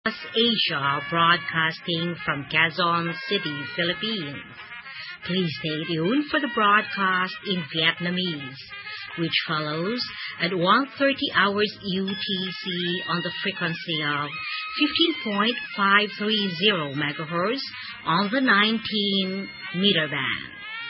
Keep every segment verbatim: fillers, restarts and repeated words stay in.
Asia, broadcasting from Quezon City, Philippines. Please stay tuned for the broadcast in Vietnamese, which follows at one thirty hours U T C on the frequency of fifteen point five three zero megahertz on the nineteen meter band.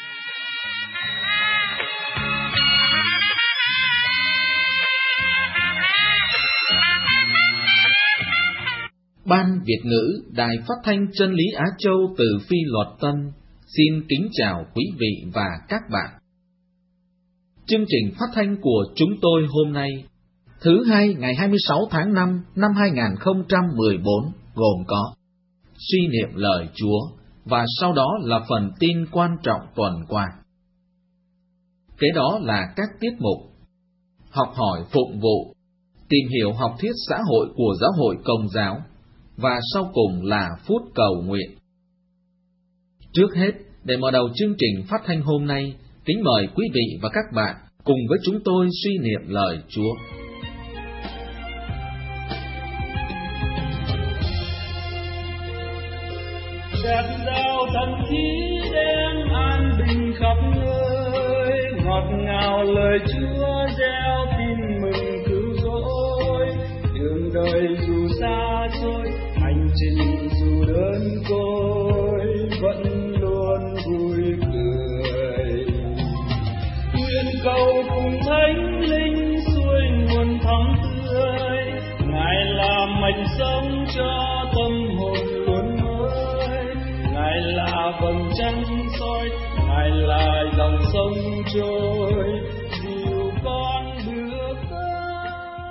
Ban Việt ngữ Đài Phát thanh Chân lý Á Châu từ Phi Luật Tân xin kính chào quý vị và các bạn. Chương trình phát thanh của chúng tôi hôm nay, thứ hai ngày hai mươi sáu tháng năm năm hai nghìn không trăm mười bốn, gồm có suy niệm lời Chúa và sau đó là phần tin quan trọng tuần qua. Kế đó là các tiết mục học hỏi phụng vụ, tìm hiểu học thuyết xã hội của Giáo hội Công giáo, và sau cùng là phút cầu nguyện. Trước hết, để mở đầu chương trình phát thanh hôm nay, kính mời quý vị và các bạn cùng với chúng tôi suy niệm lời Chúa. Đẹp giao thần khí đem an bình khắp nơi, ngọt ngào lời Chúa gieo tin mừng cứu rỗi. Đường đời dù xa xôi, hành trình dù đơn côi, vẫn luôn vui cười. Nguyện cầu cùng Thánh Linh xuôi nguồn thắm tươi, Ngài là mạch sống cho tâm hồn luôn mới. Ngài là vầng trăng soi, Ngài là dòng sông trôi, dìu con bước tới.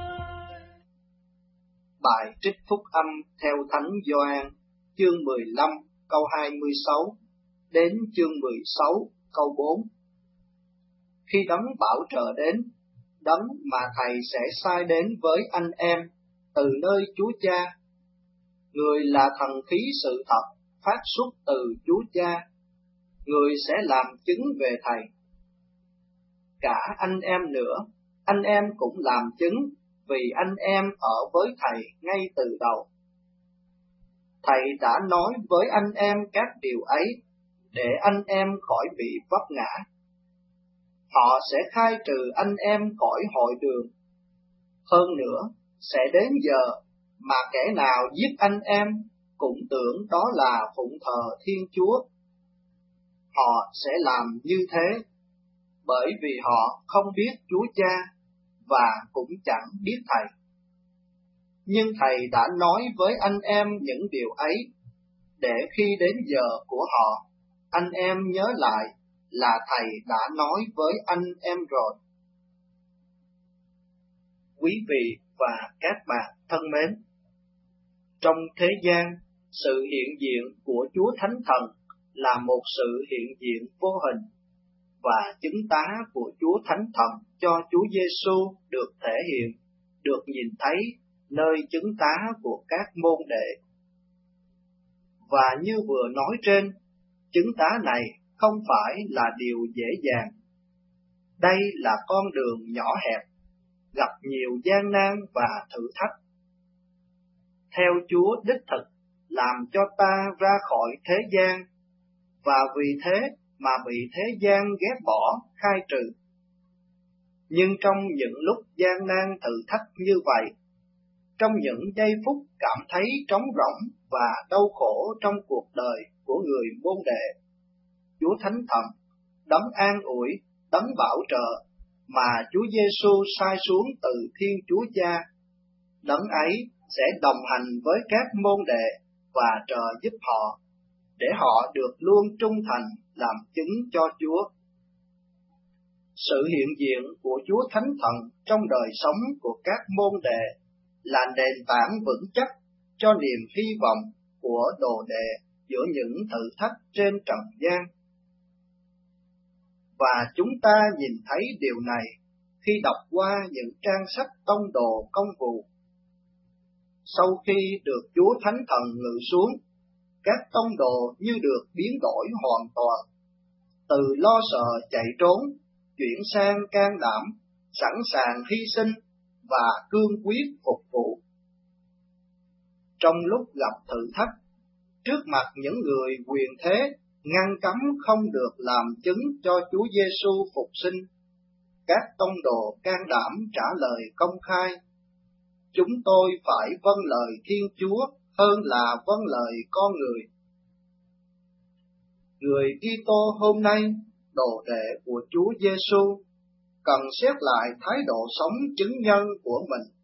Bài trích phúc âm theo Thánh Gioan, chương mười lăm câu hai mươi sáu đến chương mười sáu câu bốn. Khi Đấng Bảo Trợ đến, Đấng mà Thầy sẽ sai đến với anh em từ nơi Chúa Cha, người là thần khí sự thật phát xuất từ Chúa Cha, người sẽ làm chứng về Thầy. Cả anh em nữa, anh em cũng làm chứng, vì anh em ở với Thầy ngay từ đầu. Thầy đã nói với anh em các điều ấy, để anh em khỏi bị vấp ngã. Họ sẽ khai trừ anh em khỏi hội đường. Hơn nữa, sẽ đến giờ mà kẻ nào giết anh em cũng tưởng đó là phụng thờ Thiên Chúa. Họ sẽ làm như thế, bởi vì họ không biết Chúa Cha và cũng chẳng biết Thầy. Nhưng Thầy đã nói với anh em những điều ấy, để khi đến giờ của họ, anh em nhớ lại là Thầy đã nói với anh em rồi. Quý vị và các bạn thân mến, trong thế gian, sự hiện diện của Chúa Thánh Thần là một sự hiện diện vô hình, và chứng tá của Chúa Thánh Thần cho Chúa Giêsu được thể hiện, được nhìn thấy nơi chứng tá của các môn đệ. Và như vừa nói trên, chứng tá này không phải là điều dễ dàng. Đây là con đường nhỏ hẹp, gặp nhiều gian nan và thử thách. Theo Chúa đích thực làm cho ta ra khỏi thế gian, và vì thế mà bị thế gian ghét bỏ, khai trừ. Nhưng trong những lúc gian nan thử thách như vậy, trong những giây phút cảm thấy trống rỗng và đau khổ trong cuộc đời của người môn đệ, Chúa Thánh Thần, Đấng an ủi, Đấng bảo trợ mà Chúa Giêsu sai xuống từ Thiên Chúa Cha, Đấng ấy sẽ đồng hành với các môn đệ và trợ giúp họ, để họ được luôn trung thành làm chứng cho Chúa. Sự hiện diện của Chúa Thánh Thần trong đời sống của các môn đệ là nền tảng vững chắc cho niềm hy vọng của đồ đệ giữa những thử thách trên trần gian. Và chúng ta nhìn thấy điều này khi đọc qua những trang sách tông đồ công vụ. Sau khi được Chúa Thánh Thần ngự xuống, các tông đồ như được biến đổi hoàn toàn, từ lo sợ chạy trốn, chuyển sang can đảm, sẵn sàng hy sinh và cương quyết phục vụ. trong lúc gặp thử thách, trước mặt những người quyền thế, ngăn cấm không được làm chứng cho Chúa Giêsu phục sinh, các tông đồ can đảm trả lời công khai: chúng tôi phải vâng lời Thiên Chúa hơn là vâng lời con người. Người Kitô hôm nay, đồ đệ của Chúa Giêsu, cần xét lại thái độ sống chứng nhân của mình.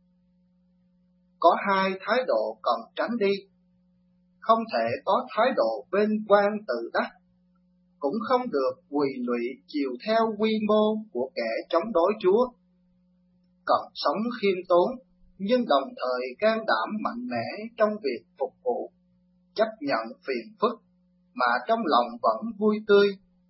Có hai thái độ cần tránh đi. Không thể có thái độ bên quan tự đắc, cũng không được quỳ lụy chiều theo quy mô của kẻ chống đối Chúa. Cần sống khiêm tốn, nhưng đồng thời can đảm mạnh mẽ trong việc phục vụ, chấp nhận phiền phức, mà trong lòng vẫn vui tươi.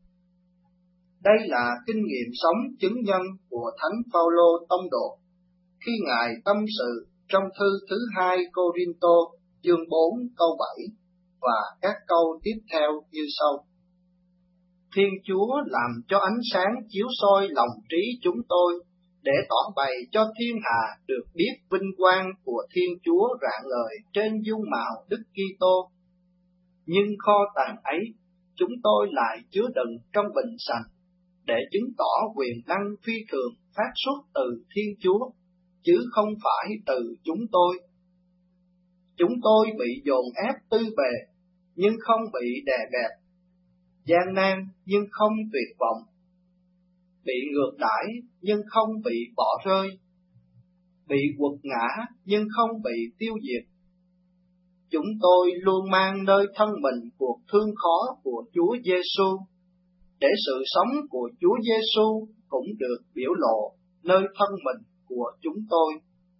Đây là kinh nghiệm sống chứng nhân của Thánh Phaolô tông đồ, khi Ngài tâm sự trong thư thứ hai Cô-rinh-tô chương bốn câu bảy và các câu tiếp theo như sau: Thiên Chúa làm cho ánh sáng chiếu soi lòng trí chúng tôi, để tỏ bày cho thiên hạ được biết vinh quang của Thiên Chúa rạng ngời trên dung mạo Đức Kitô. Nhưng kho tàng ấy, chúng tôi lại chứa đựng trong bình sành, để chứng tỏ quyền năng phi thường phát xuất từ Thiên Chúa, chứ không phải từ chúng tôi. Chúng tôi bị dồn ép tư bề, nhưng không bị đè bẹp, gian nan nhưng không tuyệt vọng, bị ngược đãi nhưng không bị bỏ rơi, bị quật ngã nhưng không bị tiêu diệt. Chúng tôi luôn mang nơi thân mình cuộc thương khó của Chúa Giêsu, để sự sống của Chúa Giêsu cũng được biểu lộ nơi thân mình của chúng tôi.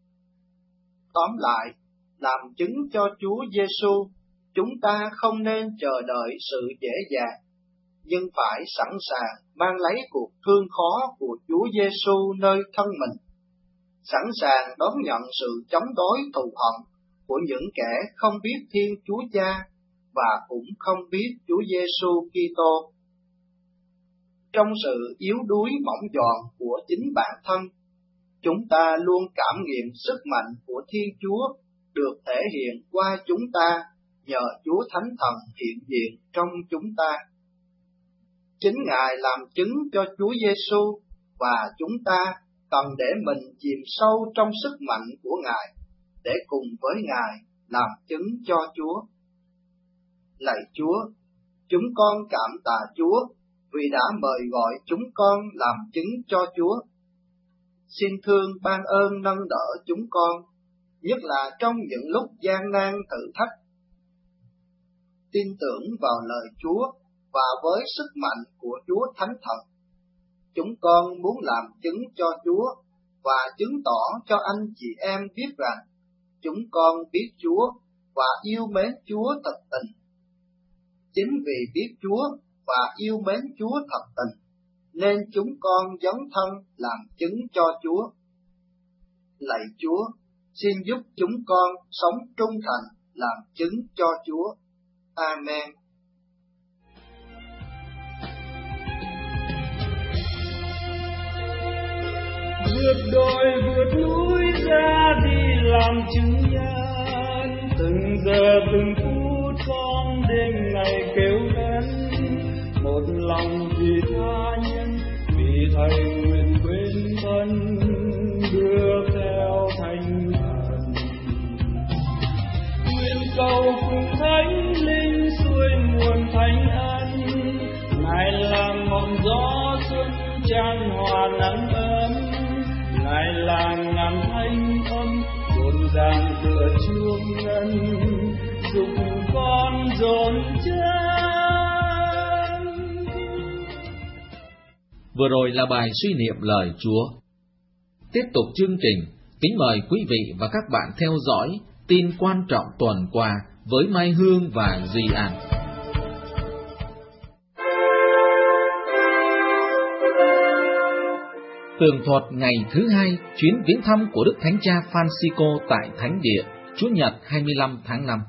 Tóm lại, làm chứng cho Chúa Giêsu, chúng ta không nên chờ đợi sự dễ dàng, nhưng phải sẵn sàng mang lấy cuộc thương khó của Chúa Giêsu nơi thân mình, sẵn sàng đón nhận sự chống đối thù hận của những kẻ không biết Thiên Chúa Cha và cũng không biết Chúa Giêsu Kitô. Trong sự yếu đuối mỏng giòn của chính bản thân, chúng ta luôn cảm nghiệm sức mạnh của Thiên Chúa được thể hiện qua chúng ta nhờ Chúa Thánh Thần hiện diện trong chúng ta. Chính Ngài làm chứng cho Chúa Giêsu, và chúng ta cần để mình chìm sâu trong sức mạnh của Ngài để cùng với Ngài làm chứng cho Chúa. Lạy Chúa, chúng con cảm tạ Chúa vì đã mời gọi chúng con làm chứng cho Chúa. Xin thương ban ơn nâng đỡ chúng con, nhất là trong những lúc gian nan thử thách. Tin tưởng vào lời Chúa và với sức mạnh của Chúa Thánh Thần, chúng con muốn làm chứng cho Chúa và chứng tỏ cho anh chị em biết rằng chúng con biết Chúa và yêu mến Chúa thật tình. Chính vì biết Chúa và yêu mến Chúa thật tình, nên chúng con dấn thân làm chứng cho Chúa. Lạy Chúa, xin giúp chúng con sống trung thành làm chứng cho Chúa. Amen. Vượt đồi vượt núi ra đi làm chứng nhân, từng giờ từng phút con đêm ngày kêu lên, một lòng vì tha nhân, vì Thầy nguyện quên thân, đưa theo Thánh Thần. Nguyện cầu cùng Thánh Linh xuôi nguồn thánh ân, Ngài là ngọn gió xuân chan hòa nắng ấm, Ngài là ngàn thanh âm rộn ràng tựa chuông ngân, giúp con dồn chân. Vừa rồi là bài suy niệm lời Chúa. Tiếp tục chương trình, kính mời quý vị và các bạn theo dõi tin quan trọng tuần qua với Mai Hương và Duy An. Tường thuật ngày thứ hai chuyến viếng thăm của Đức Thánh Cha Francisco tại Thánh Địa, Chủ nhật hai mươi lăm tháng năm.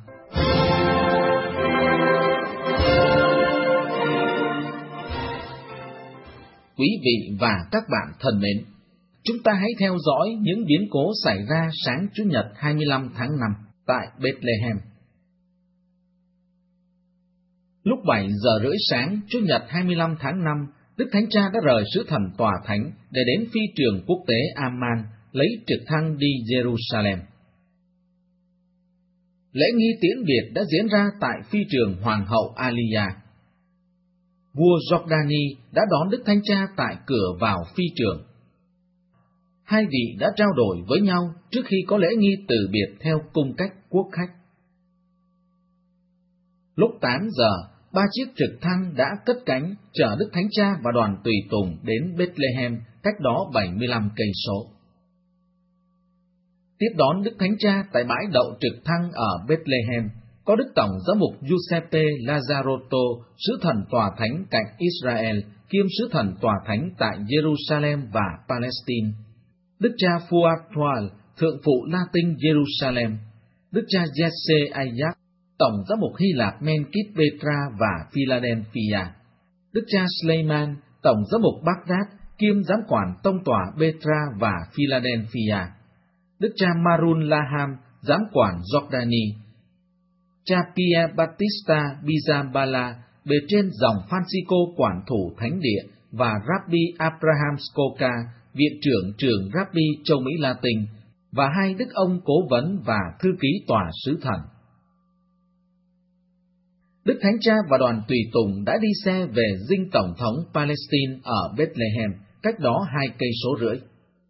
Quý vị và các bạn thân mến, chúng ta hãy theo dõi những biến cố xảy ra sáng Chủ nhật hai mươi lăm tháng năm. tại Bethlehem. Lúc bảy giờ rưỡi sáng, Chủ nhật hai mươi lăm tháng năm, Đức Thánh Cha đã rời sứ thần tòa thánh để đến phi trường quốc tế Amman, lấy trực thăng đi Jerusalem. Lễ nghi tiễn biệt đã diễn ra tại phi trường Hoàng hậu Aliyah. Vua Jordani đã đón Đức Thánh Cha tại cửa vào phi trường. Hai vị đã trao đổi với nhau trước khi có lễ nghi từ biệt theo cung cách quốc khách. Lúc tám giờ, ba chiếc trực thăng đã cất cánh chở Đức Thánh Cha và đoàn tùy tùng đến Bethlehem, cách đó bảy mươi lăm cây số. Tiếp đón Đức Thánh Cha tại bãi đậu trực thăng ở Bethlehem có Đức Tổng giám mục Giuseppe Lazzarotto, sứ thần tòa thánh cạnh Israel, kiêm sứ thần tòa thánh tại Jerusalem và Palestine, Đức cha Fuad, thượng phụ Latin Jerusalem, Đức cha Jesse Ayak, Tổng giám mục Hy Lạp Menkit Petra và Philadelphia, Đức cha Sleiman, Tổng giám mục Baghdad, kiêm giám quản tông tòa Petra và Philadelphia, Đức cha Marun Laham, giám quản Jordani, cha Pierre Battista Bizambala, bề trên dòng Francisco quản thủ thánh địa, và Rabbi Abraham Skoka, viện trưởng trường Rabbi châu Mỹ Latin, và hai đức ông cố vấn và thư ký tòa sứ thần. Đức Thánh Cha và đoàn tùy tùng đã đi xe về dinh tổng thống Palestine ở Bethlehem, cách đó hai cây số rưỡi.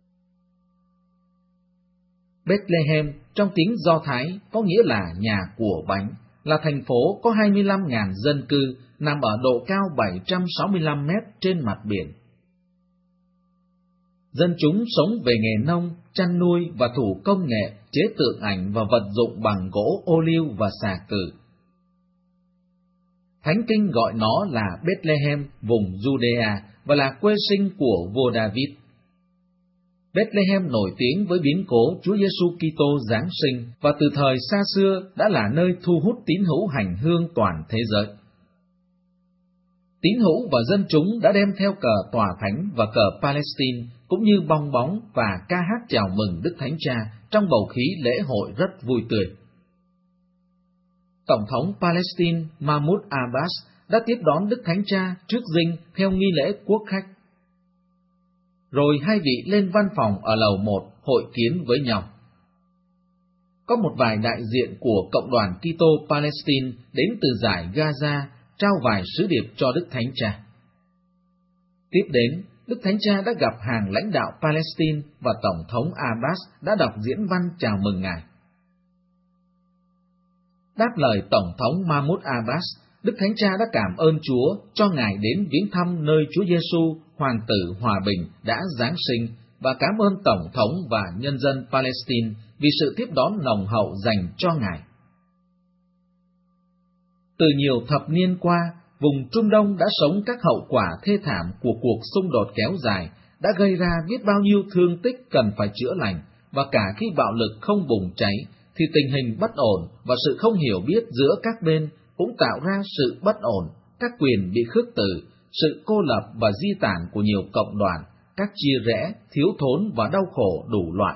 Bethlehem trong tiếng Do Thái có nghĩa là nhà của bánh, là thành phố có hai mươi lăm nghìn dân cư, nằm ở độ cao bảy trăm sáu mươi lăm mét trên mặt biển. Dân chúng sống về nghề nông, chăn nuôi và thủ công nghệ, chế tượng ảnh và vật dụng bằng gỗ ô liu và xà cừ. Thánh Kinh gọi nó là Bethlehem, vùng Judea, và là quê sinh của vua David. Bethlehem nổi tiếng với biến cố Chúa Giêsu Kitô giáng sinh và từ thời xa xưa đã là nơi thu hút tín hữu hành hương toàn thế giới. Tín hữu và dân chúng đã đem theo cờ tòa thánh và cờ Palestine, cũng như bong bóng và ca hát chào mừng Đức Thánh Cha trong bầu khí lễ hội rất vui tươi. Tổng thống Palestine Mahmoud Abbas đã tiếp đón Đức Thánh Cha trước dinh theo nghi lễ quốc khách. Rồi hai vị lên văn phòng ở lầu một hội kiến với nhau. Có một vài đại diện của Cộng đoàn Kitô Palestine đến từ giải Gaza trao vài sứ điệp cho Đức Thánh Cha. Tiếp đến, Đức Thánh Cha đã gặp hàng lãnh đạo Palestine và Tổng thống Abbas đã đọc diễn văn chào mừng Ngài. Đáp lời Tổng thống Mahmoud Abbas, Đức Thánh Cha đã cảm ơn Chúa cho Ngài đến viếng thăm nơi Chúa Giêsu, Hoàng tử Hòa Bình, đã giáng sinh, và cảm ơn Tổng thống và nhân dân Palestine vì sự tiếp đón nồng hậu dành cho Ngài. Từ nhiều thập niên qua, vùng Trung Đông đã sống các hậu quả thê thảm của cuộc xung đột kéo dài, đã gây ra biết bao nhiêu thương tích cần phải chữa lành, và cả khi bạo lực không bùng cháy, thì tình hình bất ổn và sự không hiểu biết giữa các bên cũng tạo ra sự bất ổn, các quyền bị khước từ, sự cô lập và di tản của nhiều cộng đoàn, các chia rẽ, thiếu thốn và đau khổ đủ loại.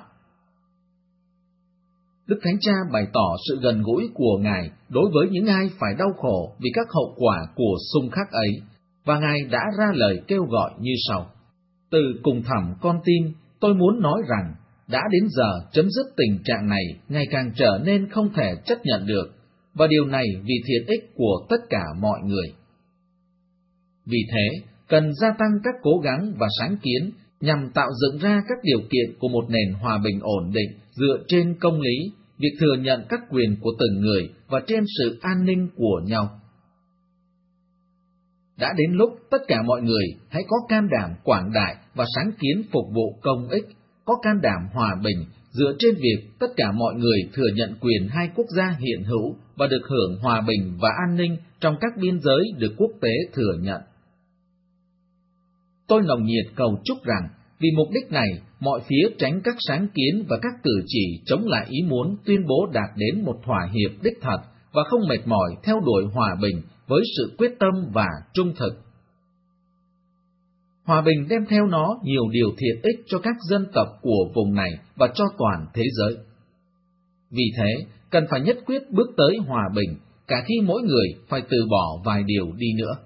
Đức Thánh Cha bày tỏ sự gần gũi của Ngài đối với những ai phải đau khổ vì các hậu quả của xung khắc ấy, và Ngài đã ra lời kêu gọi như sau: Từ cùng thẳm con tim, tôi muốn nói rằng, đã đến giờ chấm dứt tình trạng này ngày càng trở nên không thể chấp nhận được, và điều này vì thiện ích của tất cả mọi người. Vì thế, cần gia tăng các cố gắng và sáng kiến nhằm tạo dựng ra các điều kiện của một nền hòa bình ổn định dựa trên công lý, việc thừa nhận các quyền của từng người và trên sự an ninh của nhau. Đã đến lúc tất cả mọi người hãy có can đảm quảng đại và sáng kiến phục vụ công ích, có can đảm hòa bình dựa trên việc tất cả mọi người thừa nhận quyền hai quốc gia hiện hữu và được hưởng hòa bình và an ninh trong các biên giới được quốc tế thừa nhận. Tôi nồng nhiệt cầu chúc rằng, vì mục đích này, mọi phía tránh các sáng kiến và các cử chỉ chống lại ý muốn tuyên bố đạt đến một thỏa hiệp đích thật và không mệt mỏi theo đuổi hòa bình với sự quyết tâm và trung thực. Hòa bình đem theo nó nhiều điều thiện ích cho các dân tộc của vùng này và cho toàn thế giới. Vì thế, cần phải nhất quyết bước tới hòa bình, cả khi mỗi người phải từ bỏ vài điều đi nữa.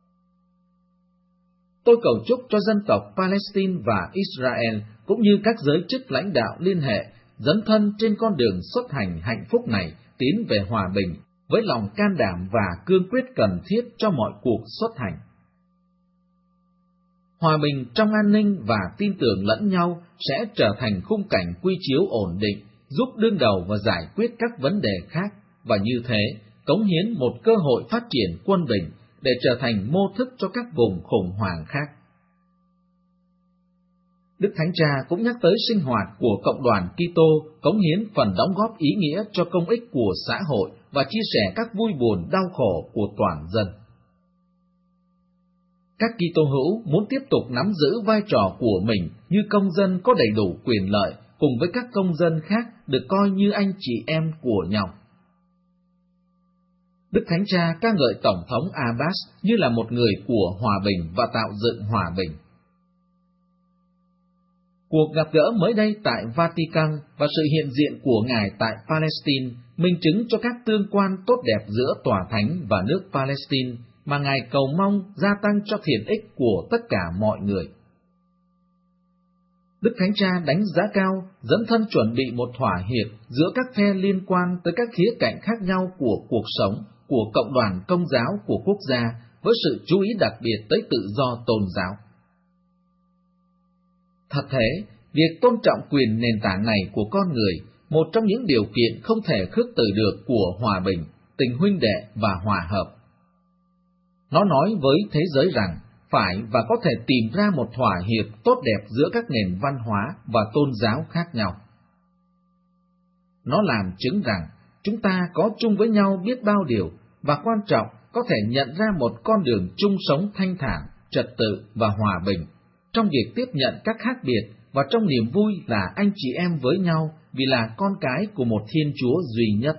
Tôi cầu chúc cho dân tộc Palestine và Israel cũng như các giới chức lãnh đạo liên hệ dấn thân trên con đường xuất hành hạnh phúc này tiến về hòa bình với lòng can đảm và cương quyết cần thiết cho mọi cuộc xuất hành. Hòa bình trong an ninh và tin tưởng lẫn nhau sẽ trở thành khung cảnh quy chiếu ổn định, giúp đương đầu và giải quyết các vấn đề khác, và như thế, cống hiến một cơ hội phát triển quân bình để trở thành mô thức cho các vùng khủng hoảng khác. Đức Thánh Cha cũng nhắc tới sinh hoạt của cộng đoàn Kitô cống hiến phần đóng góp ý nghĩa cho công ích của xã hội và chia sẻ các vui buồn đau khổ của toàn dân. Các Kitô hữu muốn tiếp tục nắm giữ vai trò của mình như công dân có đầy đủ quyền lợi cùng với các công dân khác được coi như anh chị em của nhau. Đức Thánh Cha ca ngợi Tổng thống Abbas như là một người của hòa bình và tạo dựng hòa bình. Cuộc gặp gỡ mới đây tại Vatican và sự hiện diện của Ngài tại Palestine minh chứng cho các tương quan tốt đẹp giữa Tòa Thánh và nước Palestine mà Ngài cầu mong gia tăng cho thiện ích của tất cả mọi người. Đức Thánh Cha đánh giá cao, dấn thân chuẩn bị một thỏa hiệp giữa các phe liên quan tới các khía cạnh khác nhau của cuộc sống, của cộng đoàn Công giáo của quốc gia, với sự chú ý đặc biệt tới tự do tôn giáo. Thật thế, việc tôn trọng quyền nền tảng này của con người, một trong những điều kiện không thể khước từ được của hòa bình, tình huynh đệ và hòa hợp. Nó nói với thế giới rằng, phải và có thể tìm ra một thỏa hiệp tốt đẹp giữa các nền văn hóa và tôn giáo khác nhau. Nó làm chứng rằng, chúng ta có chung với nhau biết bao điều, và quan trọng có thể nhận ra một con đường chung sống thanh thản, trật tự và hòa bình, trong việc tiếp nhận các khác biệt và trong niềm vui là anh chị em với nhau vì là con cái của một Thiên Chúa duy nhất.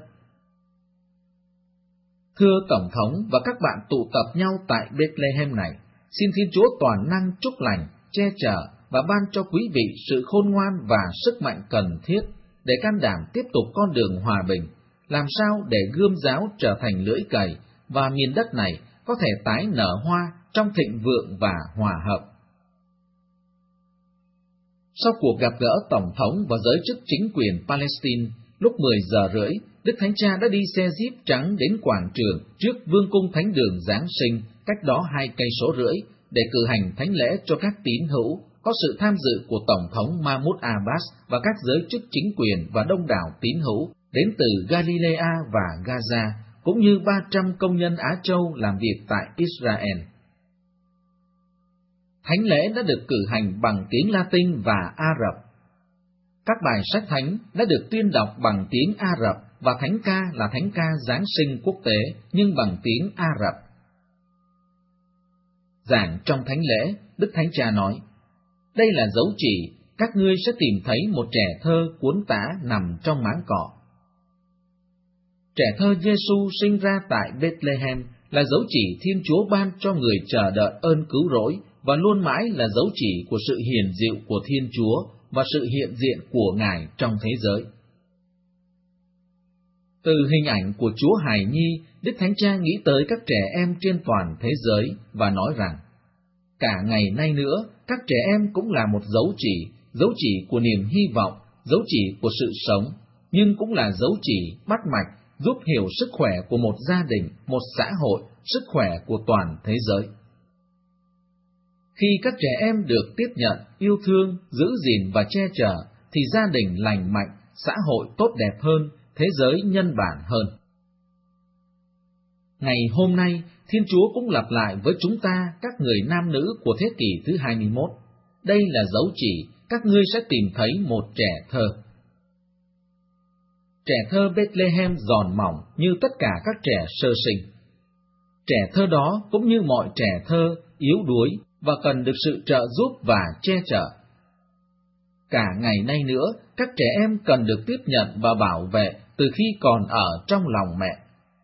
Thưa Tổng thống và các bạn tụ tập nhau tại Bethlehem này, xin Thiên Chúa toàn năng chúc lành, che chở và ban cho quý vị sự khôn ngoan và sức mạnh cần thiết để can đảm tiếp tục con đường hòa bình, làm sao để gươm giáo trở thành lưỡi cày và miền đất này có thể tái nở hoa trong thịnh vượng và hòa hợp. Sau cuộc gặp gỡ Tổng thống và giới chức chính quyền Palestine, lúc mười giờ rưỡi, Đức Thánh Cha đã đi xe Jeep trắng đến quảng trường trước Vương cung Thánh đường Giáng sinh, cách đó hai cây số rưỡi, để cử hành thánh lễ cho các tín hữu, có sự tham dự của Tổng thống Mahmoud Abbas và các giới chức chính quyền và đông đảo tín hữu đến từ Galilea và Gaza, cũng như ba trăm công nhân Á Châu làm việc tại Israel. Thánh lễ đã được cử hành bằng tiếng Latin và Ả Rập. Các bài sách thánh đã được tuyên đọc bằng tiếng Ả Rập và thánh ca là thánh ca Giáng sinh quốc tế nhưng bằng tiếng Ả Rập. Giảng trong thánh lễ, Đức Thánh Cha nói, đây là dấu chỉ, các ngươi sẽ tìm thấy một trẻ thơ cuốn tã nằm trong máng cỏ. Trẻ thơ Giêsu sinh ra tại Bethlehem là dấu chỉ Thiên Chúa ban cho người chờ đợi ơn cứu rỗi và luôn mãi là dấu chỉ của sự hiền dịu của Thiên Chúa và sự hiện diện của Ngài trong thế giới. Từ hình ảnh của Chúa hài nhi, Đức Thánh Cha nghĩ tới các trẻ em trên toàn thế giới và nói rằng, cả ngày nay nữa, các trẻ em cũng là một dấu chỉ, dấu chỉ của niềm hy vọng, dấu chỉ của sự sống, nhưng cũng là dấu chỉ bắt mạch giúp hiểu sức khỏe của một gia đình, một xã hội, sức khỏe của toàn thế giới. Khi các trẻ em được tiếp nhận, yêu thương, giữ gìn và che chở, thì gia đình lành mạnh, xã hội tốt đẹp hơn, thế giới nhân bản hơn. Ngày hôm nay, Thiên Chúa cũng lặp lại với chúng ta, các người nam nữ của thế kỷ thứ hai mươi mốt. Đây là dấu chỉ, các ngươi sẽ tìm thấy một trẻ thơ. Trẻ thơ Bethlehem giòn mỏng như tất cả các trẻ sơ sinh. Trẻ thơ đó cũng như mọi trẻ thơ yếu đuối và cần được sự trợ giúp và che chở. Cả ngày nay nữa, các trẻ em cần được tiếp nhận và bảo vệ từ khi còn ở trong lòng mẹ.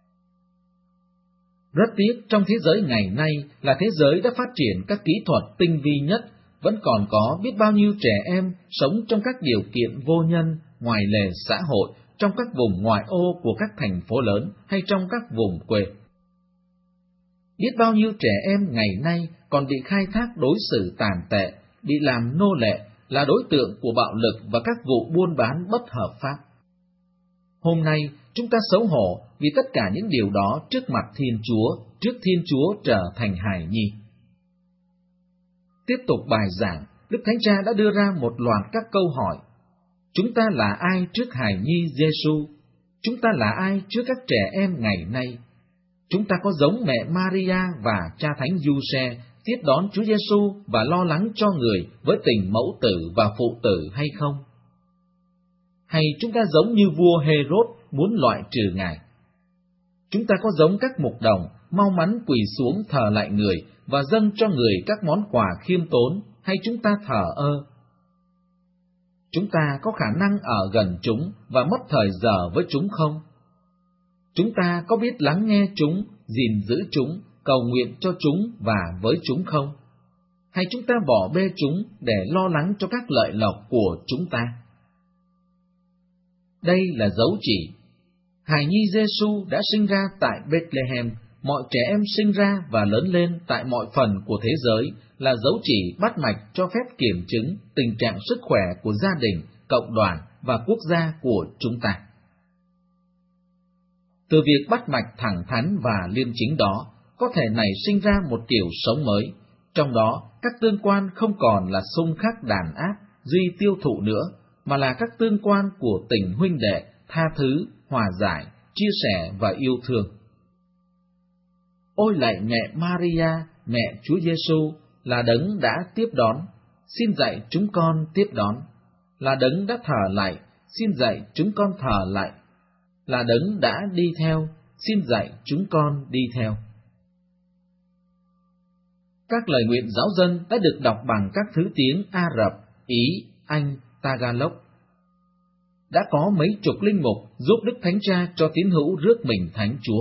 Rất tiếc trong thế giới ngày nay là thế giới đã phát triển các kỹ thuật tinh vi nhất, vẫn còn có biết bao nhiêu trẻ em sống trong các điều kiện vô nhân, ngoài lề xã hội, trong các vùng ngoại ô của các thành phố lớn hay trong các vùng quê. Biết bao nhiêu trẻ em ngày nay còn bị khai thác đối xử tàn tệ, bị làm nô lệ, là đối tượng của bạo lực và các vụ buôn bán bất hợp pháp. Hôm nay, chúng ta xấu hổ vì tất cả những điều đó trước mặt Thiên Chúa, trước Thiên Chúa trở thành hài nhi. Tiếp tục bài giảng, Đức Thánh Cha đã đưa ra một loạt các câu hỏi. Chúng ta là ai trước hài nhi Giêsu? Chúng ta là ai trước các trẻ em ngày nay? Chúng ta có giống mẹ Maria và cha thánh Giuse tiếp đón Chúa Giêsu và lo lắng cho người với tình mẫu tử và phụ tử hay không? Hay chúng ta giống như vua Hêrôd muốn loại trừ Ngài? Chúng ta có giống các mục đồng mau mắn quỳ xuống thờ lại người và dâng cho người các món quà khiêm tốn, hay chúng ta thờ ơ? Chúng ta có khả năng ở gần chúng và mất thời giờ với chúng không? Chúng ta có biết lắng nghe chúng, gìn giữ chúng, cầu nguyện cho chúng và với chúng không? Hay chúng ta bỏ bê chúng để lo lắng cho các lợi lộc của chúng ta? Đây là dấu chỉ. Hài nhi Giêsu đã sinh ra tại Bethlehem, mọi trẻ em sinh ra và lớn lên tại mọi phần của thế giới là dấu chỉ bắt mạch cho phép kiểm chứng tình trạng sức khỏe của gia đình, cộng đoàn và quốc gia của chúng ta. Từ việc bắt mạch thẳng thắn và liêm chính đó, có thể nảy sinh ra một kiểu sống mới, trong đó các tương quan không còn là xung khắc đàn áp, duy tiêu thụ nữa, mà là các tương quan của tình huynh đệ, tha thứ, hòa giải, chia sẻ và yêu thương. Ôi lạy mẹ Maria, mẹ Chúa Giêsu, là đấng đã tiếp đón, xin dạy chúng con tiếp đón, là đấng đã thờ lạy, xin dạy chúng con thờ lạy, là đấng đã đi theo, xin dạy chúng con đi theo. Các lời nguyện giáo dân đã được đọc bằng các thứ tiếng Ả Rập, Ý, Anh, Tagalog. Đã có mấy chục linh mục giúp Đức Thánh Cha cho tín hữu rước mình Thánh Chúa.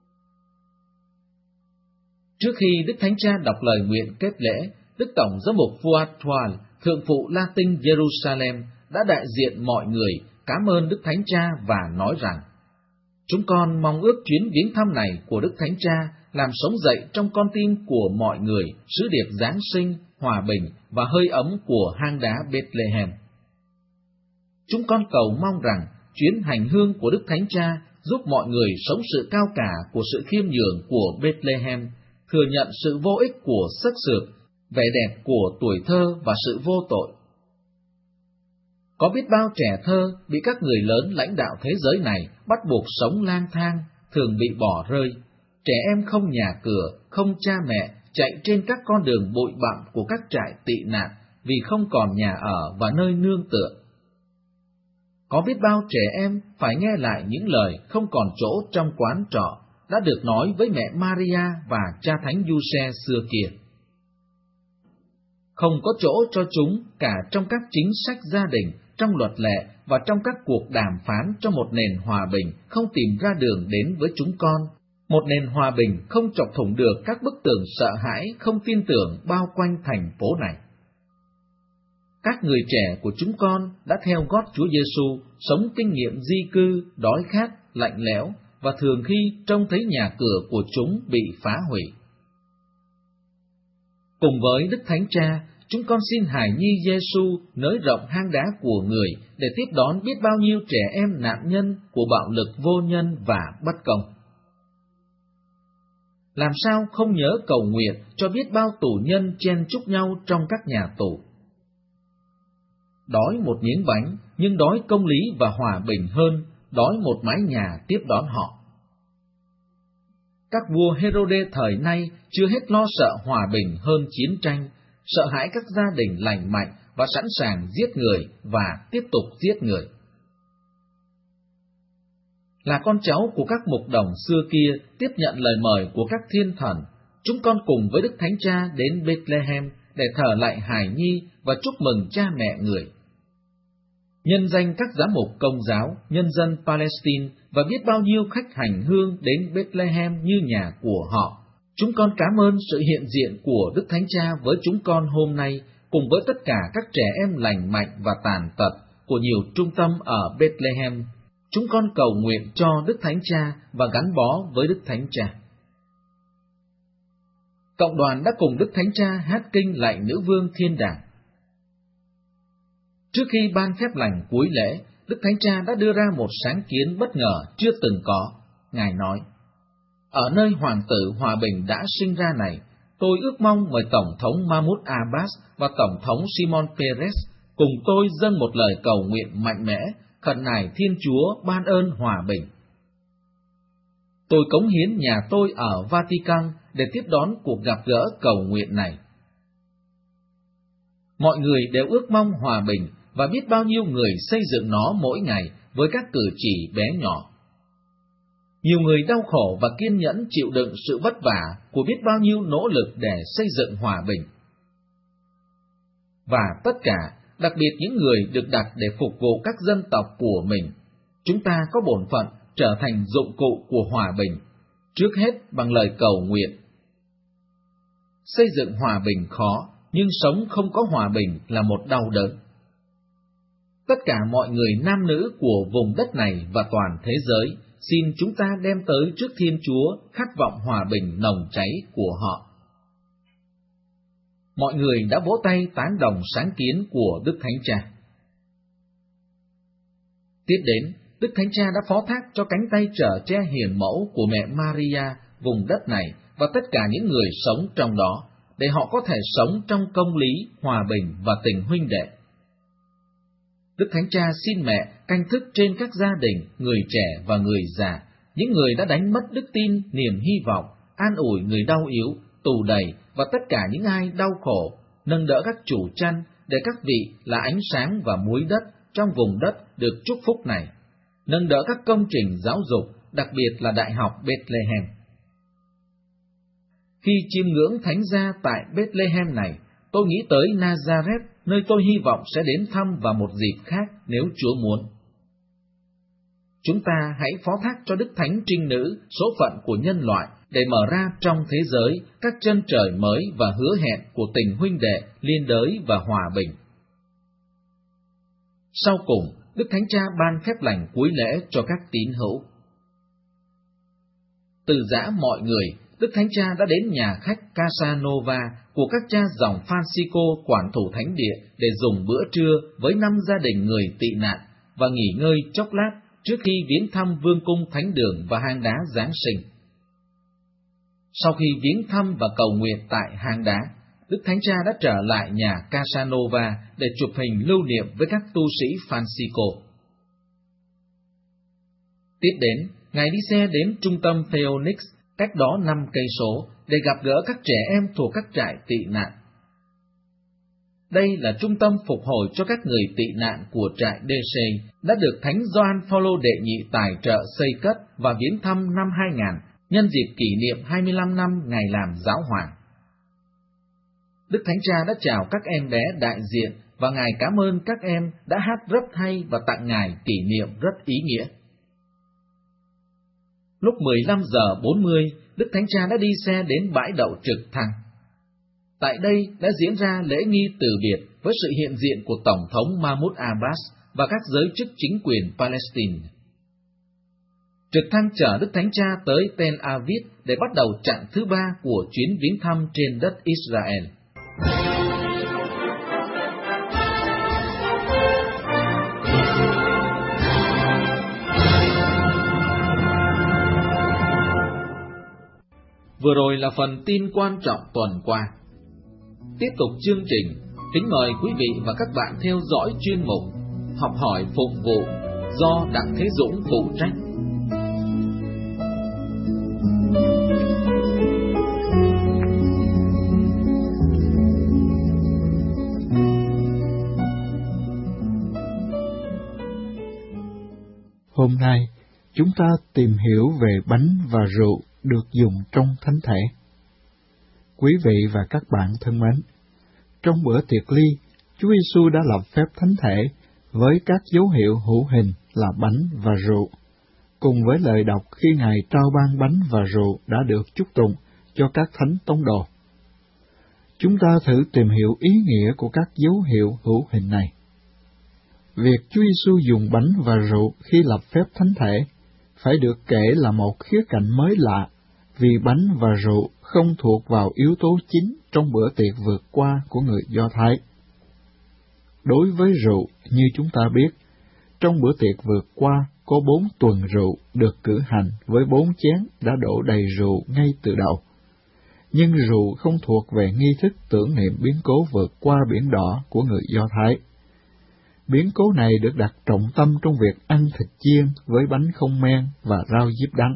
Trước khi Đức Thánh Cha đọc lời nguyện kết lễ, Đức Tổng giám mục Fuad Tual, thượng phụ Latin Jerusalem, đã đại diện mọi người cảm ơn Đức Thánh Cha và nói rằng: chúng con mong ước chuyến viếng thăm này của Đức Thánh Cha làm sống dậy trong con tim của mọi người sứ điệp Giáng sinh, hòa bình và hơi ấm của hang đá Bethlehem. Chúng con cầu mong rằng chuyến hành hương của Đức Thánh Cha giúp mọi người sống sự cao cả của sự khiêm nhường của Bethlehem, thừa nhận sự vô ích của sắc sược, vẻ đẹp của tuổi thơ và sự vô tội. Có biết bao trẻ thơ bị các người lớn lãnh đạo thế giới này bắt buộc sống lang thang, thường bị bỏ rơi, trẻ em không nhà cửa, không cha mẹ, chạy trên các con đường bụi bặm của các trại tị nạn vì không còn nhà ở và nơi nương tựa. Có biết bao trẻ em phải nghe lại những lời không còn chỗ trong quán trọ đã được nói với mẹ Maria và cha thánh Giuse xưa kia. Không có chỗ cho chúng cả trong các chính sách gia đình, trong luật lệ và trong các cuộc đàm phán cho một nền hòa bình không tìm ra đường đến với chúng con, một nền hòa bình không chọc thủng được các bức tường sợ hãi không tin tưởng bao quanh thành phố này. Các người trẻ của chúng con đã theo gót Chúa Giêsu, sống kinh nghiệm di cư, đói khát, lạnh lẽo và thường khi trông thấy nhà cửa của chúng bị phá hủy. Cùng với Đức Thánh Cha, chúng con xin hài nhi Giêsu nới rộng hang đá của người để tiếp đón biết bao nhiêu trẻ em nạn nhân của bạo lực vô nhân và bất công. Làm sao không nhớ cầu nguyện cho biết bao tù nhân chen chúc nhau trong các nhà tù. Đói một miếng bánh, nhưng đói công lý và hòa bình hơn, đói một mái nhà tiếp đón họ. Các vua Herode thời nay chưa hết lo sợ hòa bình hơn chiến tranh, sợ hãi các gia đình lành mạnh và sẵn sàng giết người và tiếp tục giết người. Là con cháu của các mục đồng xưa kia tiếp nhận lời mời của các thiên thần, chúng con cùng với Đức Thánh Cha đến Bethlehem để thờ lạy hài nhi và chúc mừng cha mẹ người. Nhân danh các giám mục Công giáo, nhân dân Palestine và biết bao nhiêu khách hành hương đến Bethlehem như nhà của họ, chúng con cảm ơn sự hiện diện của Đức Thánh Cha với chúng con hôm nay, cùng với tất cả các trẻ em lành mạnh và tàn tật của nhiều trung tâm ở Bethlehem, chúng con cầu nguyện cho Đức Thánh Cha và gắn bó với Đức Thánh Cha. Cộng đoàn đã cùng Đức Thánh Cha hát kinh lạy Nữ Vương Thiên Đàng. Trước khi ban phép lành cuối lễ, Đức Thánh Cha đã đưa ra một sáng kiến bất ngờ chưa từng có. Ngài nói, ở nơi Hoàng tử Hòa Bình đã sinh ra này, tôi ước mong mời Tổng thống Mahmoud Abbas và Tổng thống Shimon Peres cùng tôi dâng một lời cầu nguyện mạnh mẽ, khẩn nài Thiên Chúa ban ơn hòa bình. Tôi cống hiến nhà tôi ở Vatican để tiếp đón cuộc gặp gỡ cầu nguyện này. Mọi người đều ước mong hòa bình, và biết bao nhiêu người xây dựng nó mỗi ngày với các cử chỉ bé nhỏ. Nhiều người đau khổ và kiên nhẫn chịu đựng sự vất vả của biết bao nhiêu nỗ lực để xây dựng hòa bình. Và tất cả, đặc biệt những người được đặt để phục vụ các dân tộc của mình, chúng ta có bổn phận trở thành dụng cụ của hòa bình, trước hết bằng lời cầu nguyện. Xây dựng hòa bình khó, nhưng sống không có hòa bình là một đau đớn. Tất cả mọi người nam nữ của vùng đất này và toàn thế giới, xin chúng ta đem tới trước Thiên Chúa khát vọng hòa bình nồng cháy của họ. Mọi người đã vỗ tay tán đồng sáng kiến của Đức Thánh Cha. Tiếp đến, Đức Thánh Cha đã phó thác cho cánh tay chở che hiền mẫu của mẹ Maria vùng đất này và tất cả những người sống trong đó, để họ có thể sống trong công lý, hòa bình và tình huynh đệ. Đức Thánh Cha xin mẹ canh thức trên các gia đình, người trẻ và người già, những người đã đánh mất đức tin, niềm hy vọng, an ủi người đau yếu, tù đầy và tất cả những ai đau khổ, nâng đỡ các chủ chăn để các vị là ánh sáng và muối đất trong vùng đất được chúc phúc này, nâng đỡ các công trình giáo dục, đặc biệt là Đại học Bethlehem. Khi chiêm ngưỡng Thánh gia tại Bethlehem này, tôi nghĩ tới Nazareth, nơi tôi hy vọng sẽ đến thăm vào một dịp khác nếu Chúa muốn. Chúng ta hãy phó thác cho Đức Thánh Trinh Nữ số phận của nhân loại để mở ra trong thế giới các chân trời mới và hứa hẹn của tình huynh đệ, liên đới và hòa bình. Sau cùng, Đức Thánh Cha ban phép lành cuối lễ cho các tín hữu. Từ giã mọi người, Đức Thánh Cha đã đến nhà khách Casanova của các cha dòng Francisco quản thủ thánh địa để dùng bữa trưa với năm gia đình người tị nạn và nghỉ ngơi chốc lát trước khi viếng thăm vương cung thánh đường và hang đá Giáng sinh. Sau khi viếng thăm và cầu nguyện tại hang đá, Đức Thánh Cha đã trở lại nhà Casanova để chụp hình lưu niệm với các tu sĩ Francisco. Tiếp đến, Ngài đi xe đến trung tâm Phoenix, cách đó năm cây số, để gặp gỡ các trẻ em thuộc các trại tị nạn. Đây là trung tâm phục hồi cho các người tị nạn của trại đê xê, đã được Thánh Gioan Phaolô đệ nhị tài trợ xây cất và viếng thăm năm hai nghìn, nhân dịp kỷ niệm hai mươi lăm năm ngày làm giáo hoàng. Đức Thánh Cha đã chào các em bé đại diện và Ngài cảm ơn các em đã hát rất hay và tặng Ngài kỷ niệm rất ý nghĩa. Lúc mười lăm giờ bốn mươi, Đức Thánh Cha đã đi xe đến bãi đậu trực thăng. Tại đây đã diễn ra lễ nghi từ biệt với sự hiện diện của Tổng thống Mahmoud Abbas và các giới chức chính quyền Palestine. Trực thăng chở Đức Thánh Cha tới Tel Aviv để bắt đầu chặng thứ ba của chuyến viếng thăm trên đất Israel. Vừa rồi là phần tin quan trọng tuần qua. Tiếp tục chương trình, kính mời quý vị và các bạn theo dõi chuyên mục Học hỏi phục vụ do Đặng Thế Dũng phụ trách. Hôm nay, chúng ta tìm hiểu về bánh và rượu được dùng trong thánh thể. Quý vị và các bạn thân mến, trong bữa tiệc ly, Chúa Giêsu đã lập phép thánh thể với các dấu hiệu hữu hình là bánh và rượu, cùng với lời đọc khi Ngài trao ban bánh và rượu đã được chúc tụng cho các thánh tông đồ. Chúng ta thử tìm hiểu ý nghĩa của các dấu hiệu hữu hình này. Việc Chúa Giêsu dùng bánh và rượu khi lập phép thánh thể phải được kể là một khía cạnh mới lạ, vì bánh và rượu không thuộc vào yếu tố chính trong bữa tiệc vượt qua của người Do Thái. Đối với rượu, như chúng ta biết, trong bữa tiệc vượt qua có bốn tuần rượu được cử hành với bốn chén đã đổ đầy rượu ngay từ đầu. Nhưng rượu không thuộc về nghi thức tưởng niệm biến cố vượt qua biển đỏ của người Do Thái. Biến cố này được đặt trọng tâm trong việc ăn thịt chiên với bánh không men và rau diếp đắng.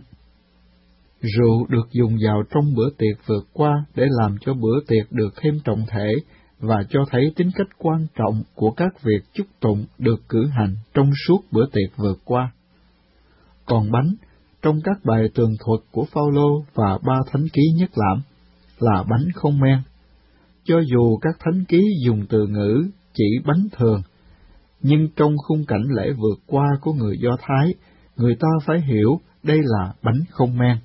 Rượu được dùng vào trong bữa tiệc vượt qua để làm cho bữa tiệc được thêm trọng thể và cho thấy tính cách quan trọng của các việc chúc tụng được cử hành trong suốt bữa tiệc vượt qua. Còn bánh, trong các bài tường thuật của Phao-lô và ba thánh ký nhất lãm, là bánh không men. Cho dù các thánh ký dùng từ ngữ chỉ bánh thường, nhưng trong khung cảnh lễ vượt qua của người Do Thái, người ta phải hiểu đây là bánh không men.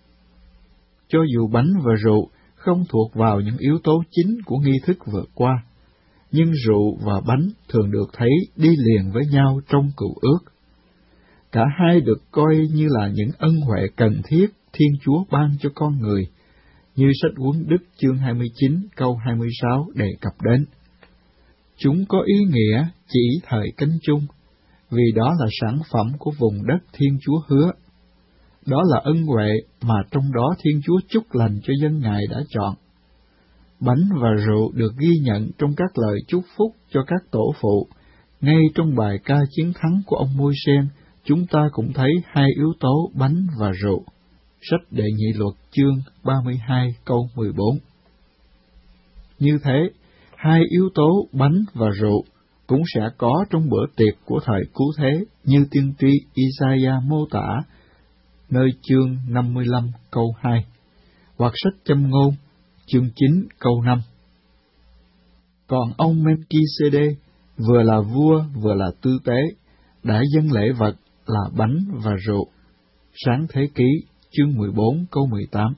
Cho dù bánh và rượu không thuộc vào những yếu tố chính của nghi thức vượt qua, nhưng rượu và bánh thường được thấy đi liền với nhau trong Cựu Ước. Cả hai được coi như là những ân huệ cần thiết Thiên Chúa ban cho con người, như sách Huấn Đức chương hai mươi chín câu hai mươi sáu đề cập đến. Chúng có ý nghĩa chỉ thời cánh chung, vì đó là sản phẩm của vùng đất Thiên Chúa hứa. Đó là ân huệ mà trong đó Thiên Chúa chúc lành cho dân Ngài đã chọn. Bánh và rượu được ghi nhận trong các lời chúc phúc cho các tổ phụ. Ngay trong bài ca chiến thắng của ông Môi-sen, chúng ta cũng thấy hai yếu tố bánh và rượu. Sách Đệ Nhị Luật chương ba mươi hai câu mười bốn. Như thế, hai yếu tố bánh và rượu cũng sẽ có trong bữa tiệc của thời cứu thế, như tiên tri Isaiah mô tả nơi chương năm mươi lăm câu hai, hoặc sách Châm ngôn chương chín câu năm. Còn ông Melki-sê-đê vừa là vua vừa là tư tế, đã dâng lễ vật là bánh và rượu. Sáng Thế Ký chương mười bốn câu mười tám.